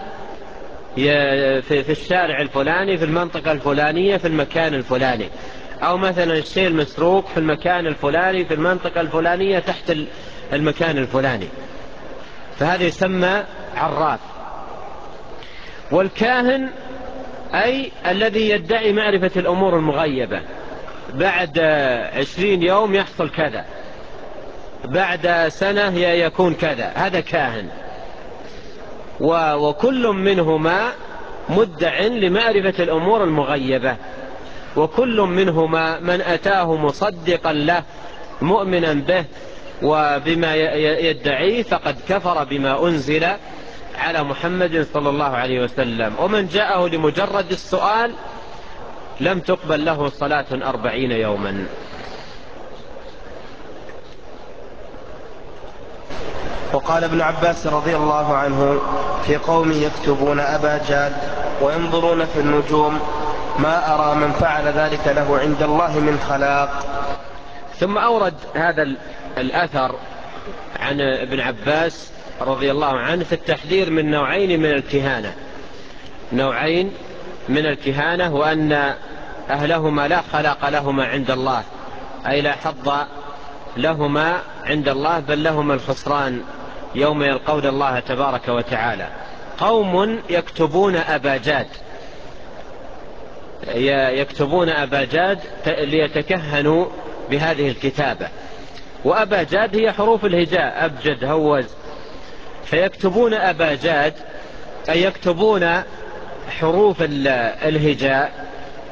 في الشارع الفلاني في المنطقة الفلانية في المكان الفلاني، أو مثلا الشيء المسروق في المكان الفلاني في المنطقة الفلانية تحت المكان الفلاني، فهذا يسمى عراف. والكاهن أي الذي يدعي معرفة الأمور المغيبة، بعد 20 يوم يحصل كذا، بعد سنة يكون كذا، هذا كاهن. وكل منهما مدع لمعرفة الأمور المغيبة، وكل منهما من أتاه مصدقا له مؤمنا به وبما يدعيه فقد كفر بما أنزل على محمد صلى الله عليه وسلم. ومن جاءه لمجرد السؤال لم تقبل له صلاة 40 يوما. وقال ابن عباس رضي الله عنه في قوم يكتبون أبا جاد وينظرون في النجوم ما أرى من فعل ذلك له عند الله من خلاق. ثم أورد هذا الأثر عن ابن عباس رضي الله عنه في التحذير من نوعين من الكهانة، نوعين من الكهانة، وأن أهلهما لا خلاق لهما عند الله، أي لا حظ لهما عند الله، بل لهما الخسران يوم يلقون الله تبارك وتعالى. قوم يكتبون أبا جاد، يكتبون أبا جاد ليتكهنوا بهذه الكتابة، وأبا جاد هي حروف الهجاء، أبجد هوز، فيكتبون أبا جاد أي يكتبون حروف الهجاء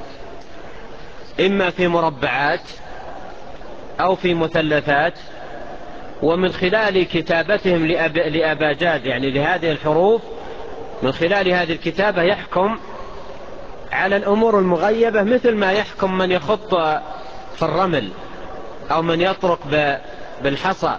إما في مربعات أو في مثلثات، ومن خلال كتابتهم لأبا جاد يعني لهذه الحروف، من خلال هذه الكتابة يحكم على الأمور المغيبة مثل ما يحكم من يخط في الرمل أو من يطرق بالحصى.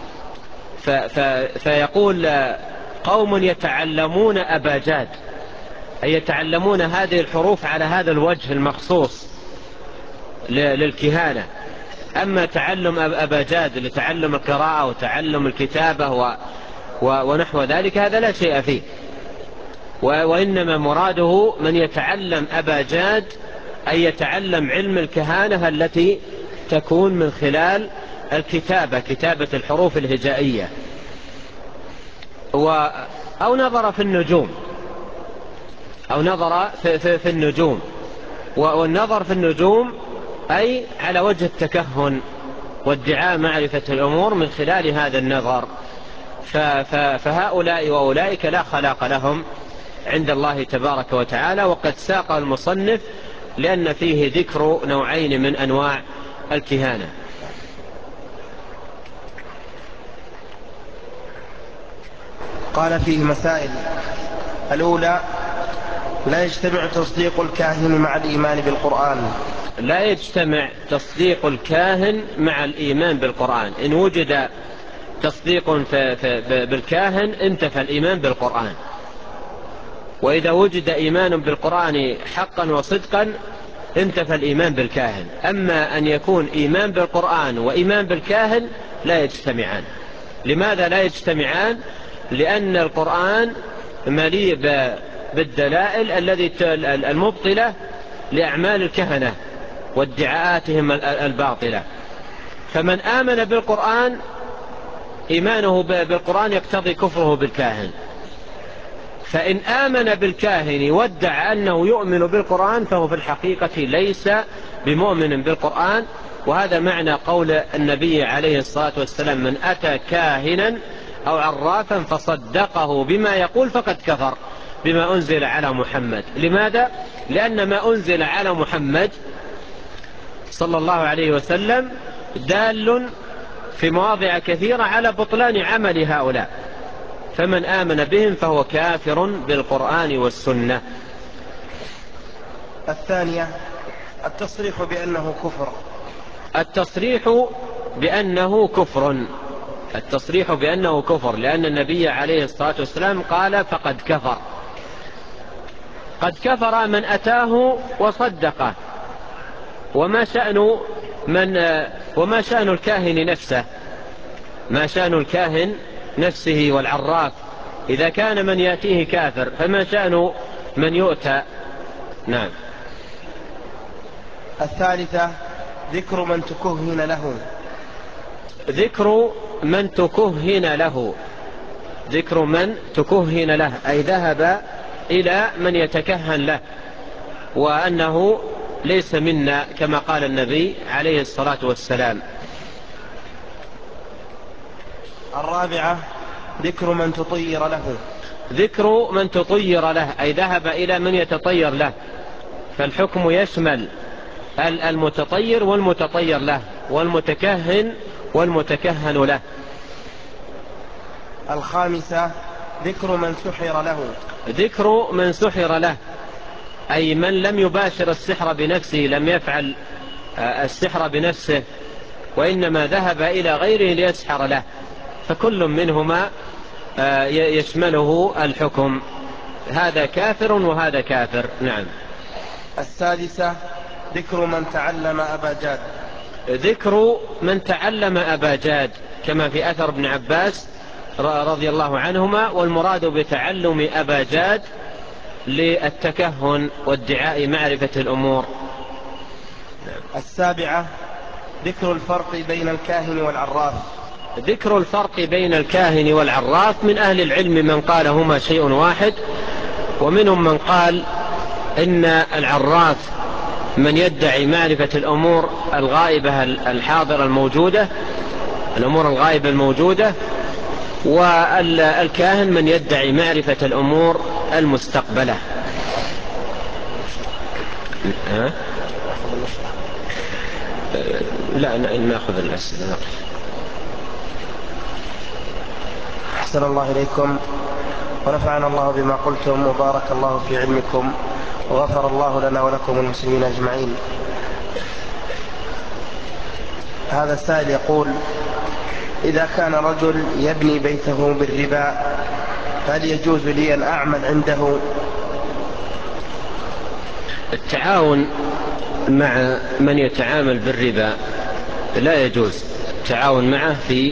فيقول قوم يتعلمون أبا جاد أي يتعلمون هذه الحروف على هذا الوجه المخصوص للكهانة. أما تعلم أبا جاد لتعلم القراءة وتعلم الكتابة ونحو ذلك هذا لا شيء فيه، وإنما مراده من يتعلم أبا جاد أي يتعلم علم الكهانة التي تكون من خلال الكتابة، كتابة الحروف الهجائية، أو نظر في النجوم، أو نظر في النجوم. والنظر في النجوم أي على وجه التكهن وادعاء معرفة الأمور من خلال هذا النظر. فهؤلاء وأولئك لا خلاق لهم عند الله تبارك وتعالى. وقد ساق المصنف لأن فيه ذكر نوعين من أنواع الكهانة. قال فيه مسائل: الأولى: لا يجتمع تصديق الكاهن مع الإيمان بالقرآن. لا يجتمع تصديق الكاهن مع الإيمان بالقرآن. إن وجد تصديق بالكاهن انتفى الإيمان بالقرآن، وإذا وجد إيمان بالقرآن حقا وصدقا انتفى الإيمان بالكاهن. أما أن يكون إيمان بالقرآن وإيمان بالكاهن لا يجتمعان. لماذا لا يجتمعان؟ لأن القرآن مليء بالدلائل المبطلة لأعمال الكهنة وادعاءاتهم الباطلة. فمن آمن بالقرآن إيمانه بالقرآن يقتضي كفره بالكاهن. فإن آمن بالكاهن وادعى أنه يؤمن بالقرآن فهو في الحقيقة ليس بمؤمن بالقرآن. وهذا معنى قول النبي عليه الصلاة والسلام: من أتى كاهنا أو عرافا فصدقه بما يقول فقد كفر بما أنزل على محمد. لماذا؟ لأن ما أنزل على محمد صلى الله عليه وسلم دال في مواضع كثيرة على بطلان عمل هؤلاء، فمن آمن بهم فهو كافر بالقرآن والسنة. الثانية: التصريح بأنه كفر. التصريح بأنه كفر. التصريح بأنه كفر لأن النبي عليه الصلاة والسلام قال: فقد كفر. قد كفر من أتاه وصدقه. وما شأن الكاهن نفسه؟ ما شأن الكاهن نفسه والعراف؟ إذا كان من يأتيه كافر فما شأن من يؤتى؟ نعم. الثالثة: ذكر من تكهن له. ذكر من تكهن له. ذكر من تكهن له أي ذهب إلى من يتكهن له، وأنه ليس منا كما قال النبي عليه الصلاة والسلام. الرابعة: ذكر من تطير له. ذكر من تطير له أي ذهب إلى من يتطير له، فالحكم يشمل المتطير والمتطير له والمتكهن والمتكهن له. الخامسة: ذكر من سحر له. ذكر من سحر له أي من لم يباشر السحر بنفسه، لم يفعل السحر بنفسه وإنما ذهب إلى غيره ليسحر له، فكل منهما يشمله الحكم. هذا كافر وهذا كافر. نعم. السادسة: ذكر من تعلم أبا جاد. ذكر من تعلم أبا جاد كما في أثر ابن عباس رضي الله عنهما، والمراد بتعلم أبا جاد للتكهن وادعاء معرفة الأمور. السابعة: ذكر الفرق بين الكاهن والعراف. ذكر الفرق بين الكاهن والعراف، من أهل العلم من قال هما شيء واحد، ومنهم من قال إن العراف من يدعي معرفة الأمور الغائبة الحاضرة الموجودة، الأمور الغائبة الموجودة، والكاهن من يدعي معرفة الأمور المستقبلة. لا نأخذ الأسئلة نقف. أحسن الله إليكم ونفعنا الله بما قلتم وبارك الله في علمكم وغفر الله لنا ولكم والمسلمين أجمعين. هذا السائل يقول: إذا كان رجل يبني بيته بالربا هل يجوز لي أن أعمل عنده؟ التعاون مع من يتعامل بالربا لا يجوز التعاون معه في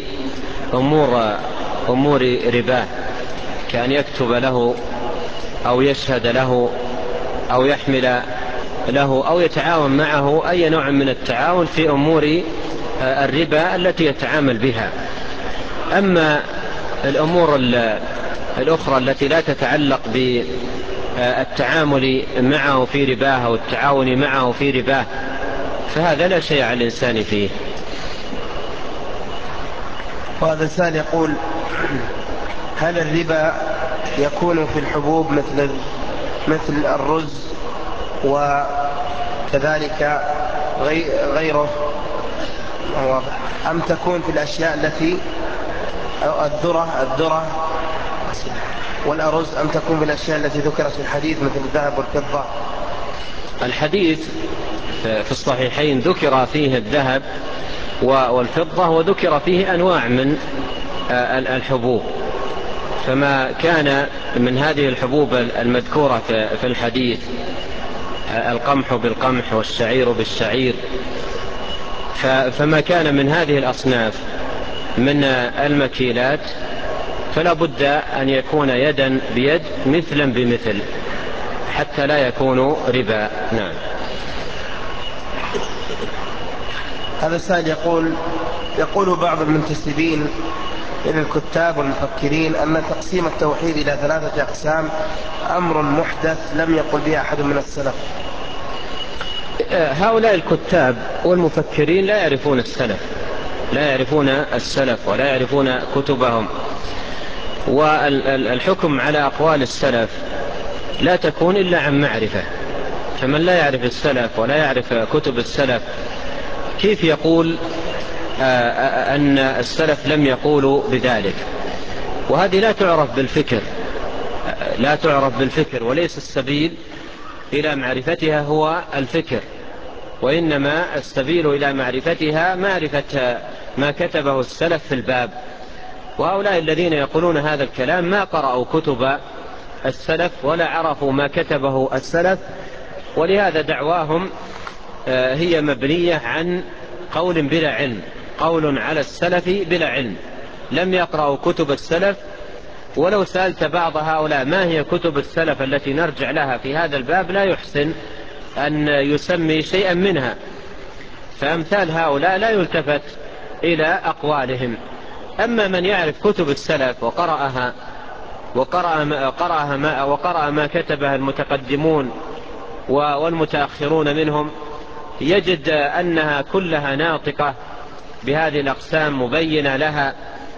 أمور رباه، كأن يكتب له أو يشهد له أو يحمل له أو يتعاون معه أي نوع من التعاون في أمور الربا التي يتعامل بها. أما الأمور الأخرى التي لا تتعلق بالتعامل معه في رباه أو التعاون معه في رباه فهذا لا شيء على الإنسان فيه. وهذا السائل يقول: هل الربا يكون في الحبوب مثل الرز وكذلك غيره أم تكون في الأشياء التي الذرة والأرز، أم تكون في الأشياء التي ذكرت في الحديث مثل الذهب والفضة؟ الحديث في الصحيحين ذكر فيه الذهب والفضة، وذكر فيه أنواع من الحبوب، فما كان من هذه الحبوب المذكورة في الحديث القمح بالقمح والشعير بالشعير، فما كان من هذه الأصناف من المكيلات فلا بد أن يكون يدا بيد مثلا بمثل حتى لا يكون ربا. نعم. هذا السائل يقول بعض المنتسبين إلى الكتاب والمفكرين أن تقسيم التوحيد إلى 3 أقسام أمر محدث لم يقل به أحد من السلف. هؤلاء الكتاب والمفكرين لا يعرفون السلف ولا يعرفون كتبهم، والحكم على أقوال السلف لا تكون إلا عن معرفة، فمن لا يعرف السلف ولا يعرف كتب السلف كيف يقول أن السلف لم يقولوا بذلك؟ وهذه لا تعرف بالفكر، وليس السبيل إلى معرفتها هو الفكر، وإنما السبيل إلى معرفتها معرفة ما كتبه السلف في الباب. وهؤلاء الذين يقولون هذا الكلام ما قرأوا كتب السلف ولا عرفوا ما كتبه السلف، ولهذا دعواهم هي مبنية عن قول بلا علم، قول على السلف بلا علم، لم يقرأوا كتب السلف. ولو سألت بعض هؤلاء ما هي كتب السلف التي نرجع لها في هذا الباب لا يحسن أن يسمي شيئا منها، فأمثال هؤلاء لا يلتفت إلى أقوالهم. أما من يعرف كتب السلف وقرأ ما كتبه المتقدمون والمتأخرون منهم يجد أنها كلها ناطقة بهذه الأقسام، مبينة لها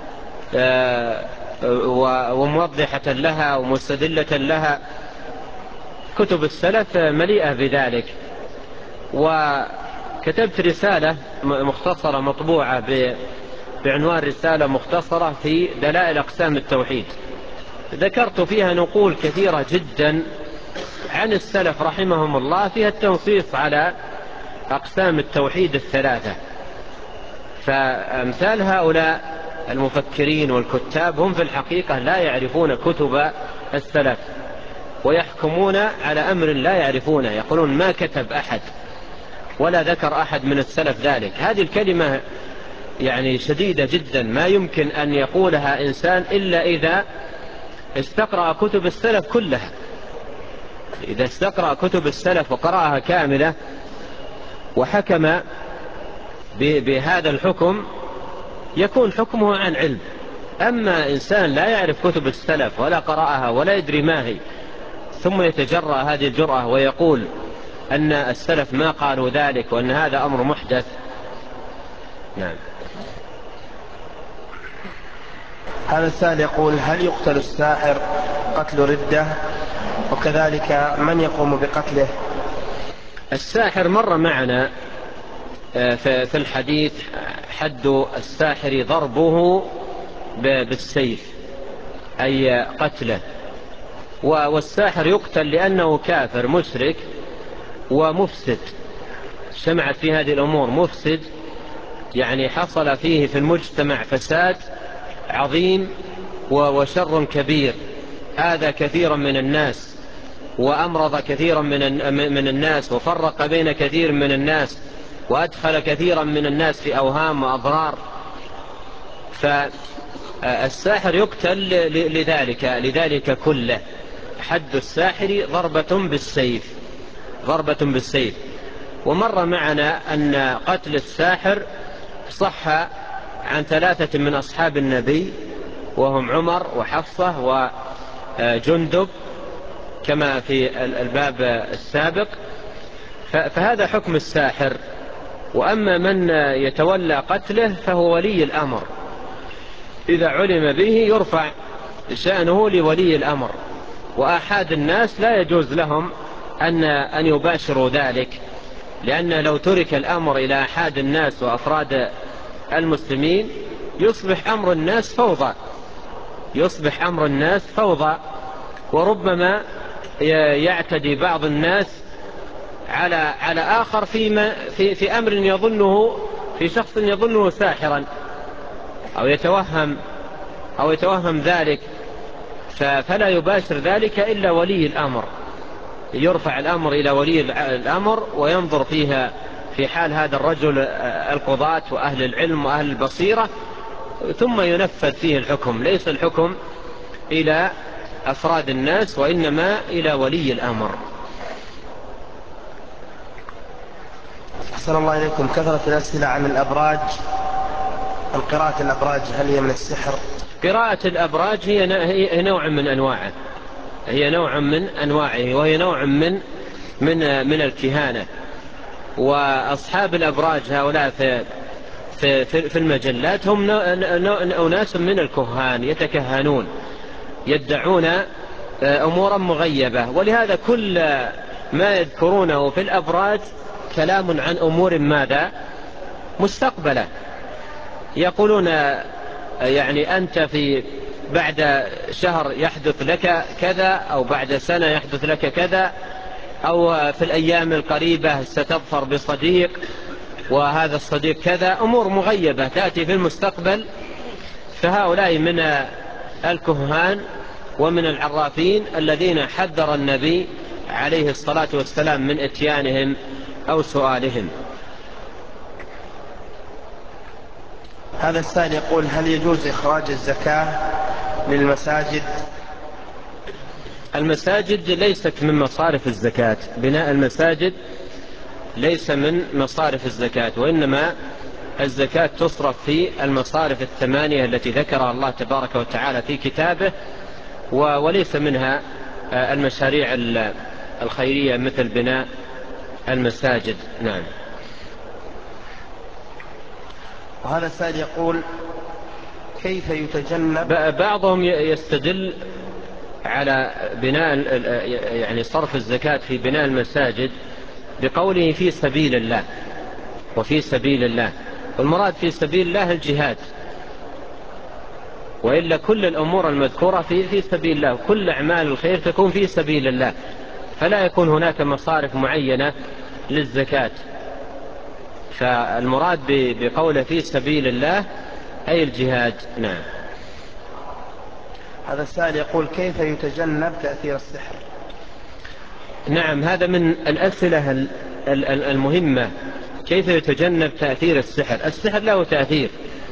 وموضحة لها ومستدلة لها. كتب السلف مليئة بذلك. وكتبت رسالة مختصرة مطبوعة بعنوان رسالة مختصرة في دلائل أقسام التوحيد، ذكرت فيها نقول كثيرة جدا عن السلف رحمهم الله فيها التنصيص على أقسام التوحيد 3. فأمثال هؤلاء المفكرين والكتاب هم في الحقيقة لا يعرفون كتب السلف، ويحكمون على أمر لا يعرفونه، يقولون ما كتب أحد ولا ذكر أحد من السلف ذلك. هذه الكلمة يعني شديدة جدا، ما يمكن أن يقولها إنسان إلا إذا استقرأ كتب السلف كلها. إذا استقرأ كتب السلف وقرأها كاملة وحكم بهذا الحكم يكون حكمه عن علم. أما إنسان لا يعرف كتب السلف ولا قرأها ولا يدري ما هي، ثم يتجرأ هذه الجرأة ويقول أن السلف ما قالوا ذلك وأن هذا أمر محدث. نعم. هذا السائل يقول هل يقتل الساحر قتل ردة، وكذلك من يقوم بقتله؟ الساحر مر معنا في الحديث حد الساحر ضربه بالسيف أي قتله، والساحر يقتل لأنه كافر مشرك ومفسد، اجتمعت في هذه الأمور، مفسد يعني حصل فيه في المجتمع فساد عظيم وشر كبير، آذى كثيرا من الناس وأمرض كثيرا من الناس وفرق بين كثير من الناس وأدخل كثيرا من الناس في أوهام وأضرار. فالساحر يقتل لذلك كله. حد الساحر ضربة بالسيف. ومر معنا أن قتل الساحر صح عن 3 من أصحاب النبي، وهم عمر وحفصة وجندب كما في الباب السابق. فهذا حكم الساحر. وأما من يتولى قتله فهو ولي الأمر، إذا علم به يرفع شأنه لولي الأمر، وآحاد الناس لا يجوز لهم أن يباشروا ذلك، لأن لو ترك الأمر إلى آحاد الناس وأفراد المسلمين يصبح أمر الناس فوضى، وربما يعتدي بعض الناس على آخر في أمر يظنه، في شخص يظنه ساحرا أو يتوهم ذلك، فلا يباشر ذلك إلا ولي الأمر. يرفع الأمر إلى ولي الأمر وينظر فيها في حال هذا الرجل القضاة وأهل العلم وأهل البصيرة، ثم ينفذ فيه الحكم. ليس الحكم إلى أفراد الناس وإنما إلى ولي الأمر. أحسن الله إليكم. كثرة الأسئلة عن الأبراج، عن قراءة الأبراج، هل هي من السحر؟ قراءة الأبراج هي نوع من أنواعه، وهي نوع من الكهانة. وأصحاب الأبراج هؤلاء في المجلات هم أناس من الكهان يتكهنون، يدعون أمورا مغيبة، ولهذا كل ما يذكرونه في الأبراج كلام عن أمور ماذا؟ مستقبلة. يقولون يعني أنت بعد شهر يحدث لك كذا، أو بعد سنة يحدث لك كذا، أو في الأيام القريبة ستظفر بصديق، وهذا الصديق كذا. أمور مغيبة تأتي في المستقبل. فهؤلاء من الكهان ومن العرافين الذين حذر النبي عليه الصلاة والسلام من إتيانهم أو سؤالهم. هذا السائل يقول: هل يجوز إخراج الزكاة للمساجد؟ المساجد ليست من مصارف الزكاة، بناء المساجد ليس من مصارف الزكاة، وإنما الزكاة تصرف في المصارف 8 التي ذكرها الله تبارك وتعالى في كتابه، وليس منها المشاريع الخيرية مثل بناء المساجد. نعم. وهذا السائل يقول: كيف يتجنب؟ بعضهم يستدل على بناء يعني صرف الزكاة في بناء المساجد بقوله في سبيل الله، وفي سبيل الله، والمراد في سبيل الله الجهاد، وإلا كل الأمور المذكورة في سبيل الله، كل أعمال الخير تكون في سبيل الله، فلا يكون هناك مصارف معينة للزكاة. فالمراد بقوله في سبيل الله أي الجهاد. نعم. هذا السائل يقول: كيف يتجنب تأثير السحر؟ نعم، هذا من الأسئلة المهمة. كيف يتجنب تأثير السحر؟ السحر له تأثير،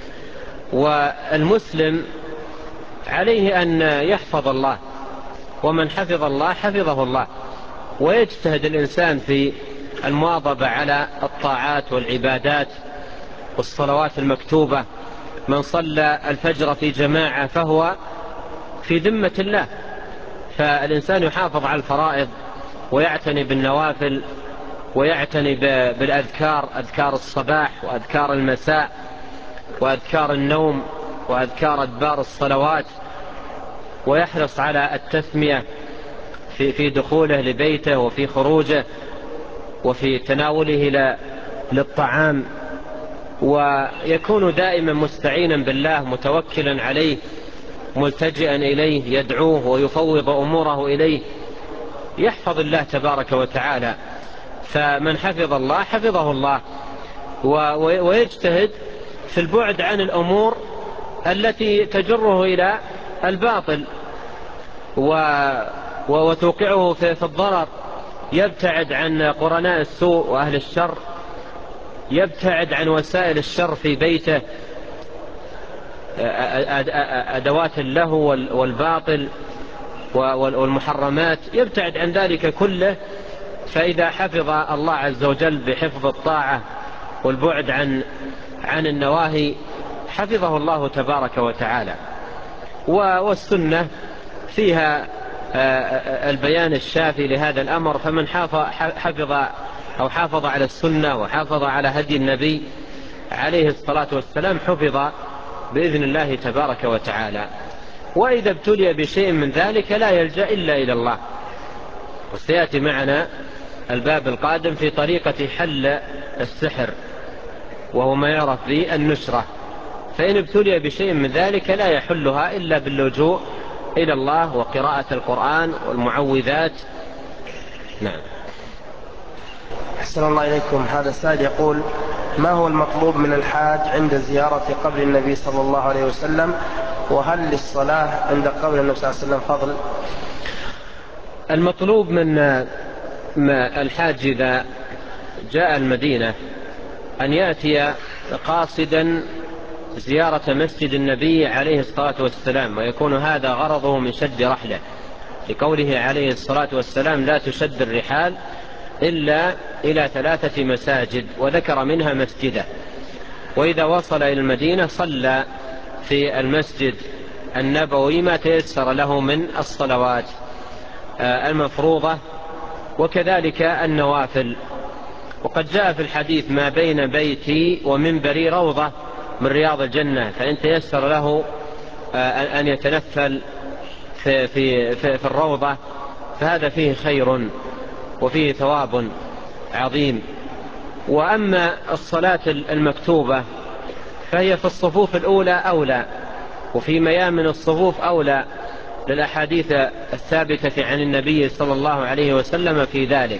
والمسلم عليه أن يحفظ الله، ومن حفظ الله حفظه الله، ويجتهد الإنسان في المواظبة على الطاعات والعبادات والصلوات المكتوبة. من صلى الفجر في جماعة فهو في ذمة الله. فالإنسان يحافظ على الفرائض ويعتني بالنوافل ويعتني بالأذكار، أذكار الصباح وأذكار المساء وأذكار النوم وأذكار أدبار الصلوات، ويحرص على التسمية في دخوله لبيته وفي خروجه وفي تناوله للطعام، ويكون دائما مستعينا بالله متوكلا عليه ملتجئا إليه، يدعوه ويفوض أموره إليه، يحفظ الله تبارك وتعالى. فمن حفظ الله حفظه الله، ويجتهد في البعد عن الأمور التي تجره إلى الباطل وتوقعه في الضرر. يبتعد عن قرناء السوء وأهل الشر، يبتعد عن وسائل الشر في بيته، أدوات اللهو والباطل والمحرمات، يبتعد عن ذلك كله. فإذا حفظ الله عز وجل بحفظ الطاعة والبعد عن النواهي حفظه الله تبارك وتعالى. والسنة فيها البيان الشافي لهذا الأمر، فمن حافظ على السنة وحافظ على هدي النبي عليه الصلاة والسلام حفظ بإذن الله تبارك وتعالى. وإذا ابتلي بشيء من ذلك لا يلجأ إلا إلى الله. وسيأتي معنا الباب القادم في طريقة حل السحر، وهو ما يعرف بالنشرة. فإن ابتلي بشيء من ذلك لا يحلها إلا باللجوء إلى الله وقراءة القرآن والمعوذات. نعم. أحسن الله إليكم. هذا السائل يقول: ما هو المطلوب من الحاج عند زيارة قبر النبي صلى الله عليه وسلم؟ وهل للصلاة عند قبر النبي صلى الله عليه وسلم فضل؟ المطلوب من الحاج إذا جاء المدينة أن يأتي قاصدا زيارة مسجد النبي عليه الصلاة والسلام، ويكون هذا غرضه من شد رحله، لقوله عليه الصلاة والسلام: لا تشد الرحال إلا إلى 3 مساجد، وذكر منها مسجده. وإذا وصل إلى المدينة صلى في المسجد النبوي ما تيسر له من الصلوات المفروضة، وكذلك النوافل. وقد جاء في الحديث: ما بين بيتي ومنبري روضة من رياض الجنة، فإن تيسر له أن يتنفل في الروضة فهذا فيه خير وفيه ثواب عظيم. وأما الصلاة المكتوبة فهي في الصفوف الأولى أولى، وفي ميامن الصفوف أولى، للأحاديث الثابتة عن النبي صلى الله عليه وسلم في ذلك.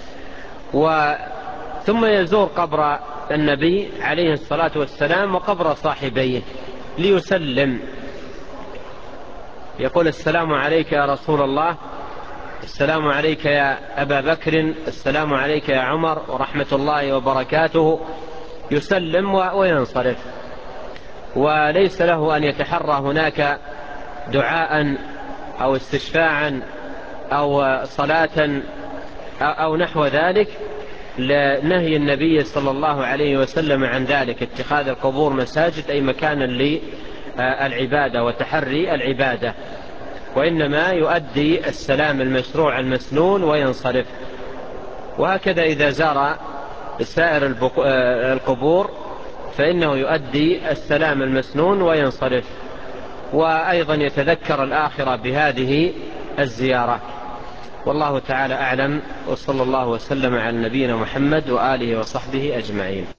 ثم يزور قبر النبي عليه الصلاة والسلام وقبر صاحبيه ليسلم، يقول: السلام عليك يا رسول الله، السلام عليك يا أبا بكر، السلام عليك يا عمر، ورحمة الله وبركاته. يسلم وينصرف، وليس له أن يتحرى هناك دعاء أو استشفاعا أو صلاة أو نحو ذلك، لنهي النبي صلى الله عليه وسلم عن ذلك، اتخاذ القبور مساجد أي مكانا للعبادة وتحري العبادة. وإنما يؤدي السلام المشروع المسنون وينصرف. وهكذا إذا زار سائر القبور فإنه يؤدي السلام المسنون وينصرف، وأيضا يتذكر الآخرة بهذه الزيارة. والله تعالى أعلم، وصلى الله وسلم على نبينا محمد وآله وصحبه أجمعين.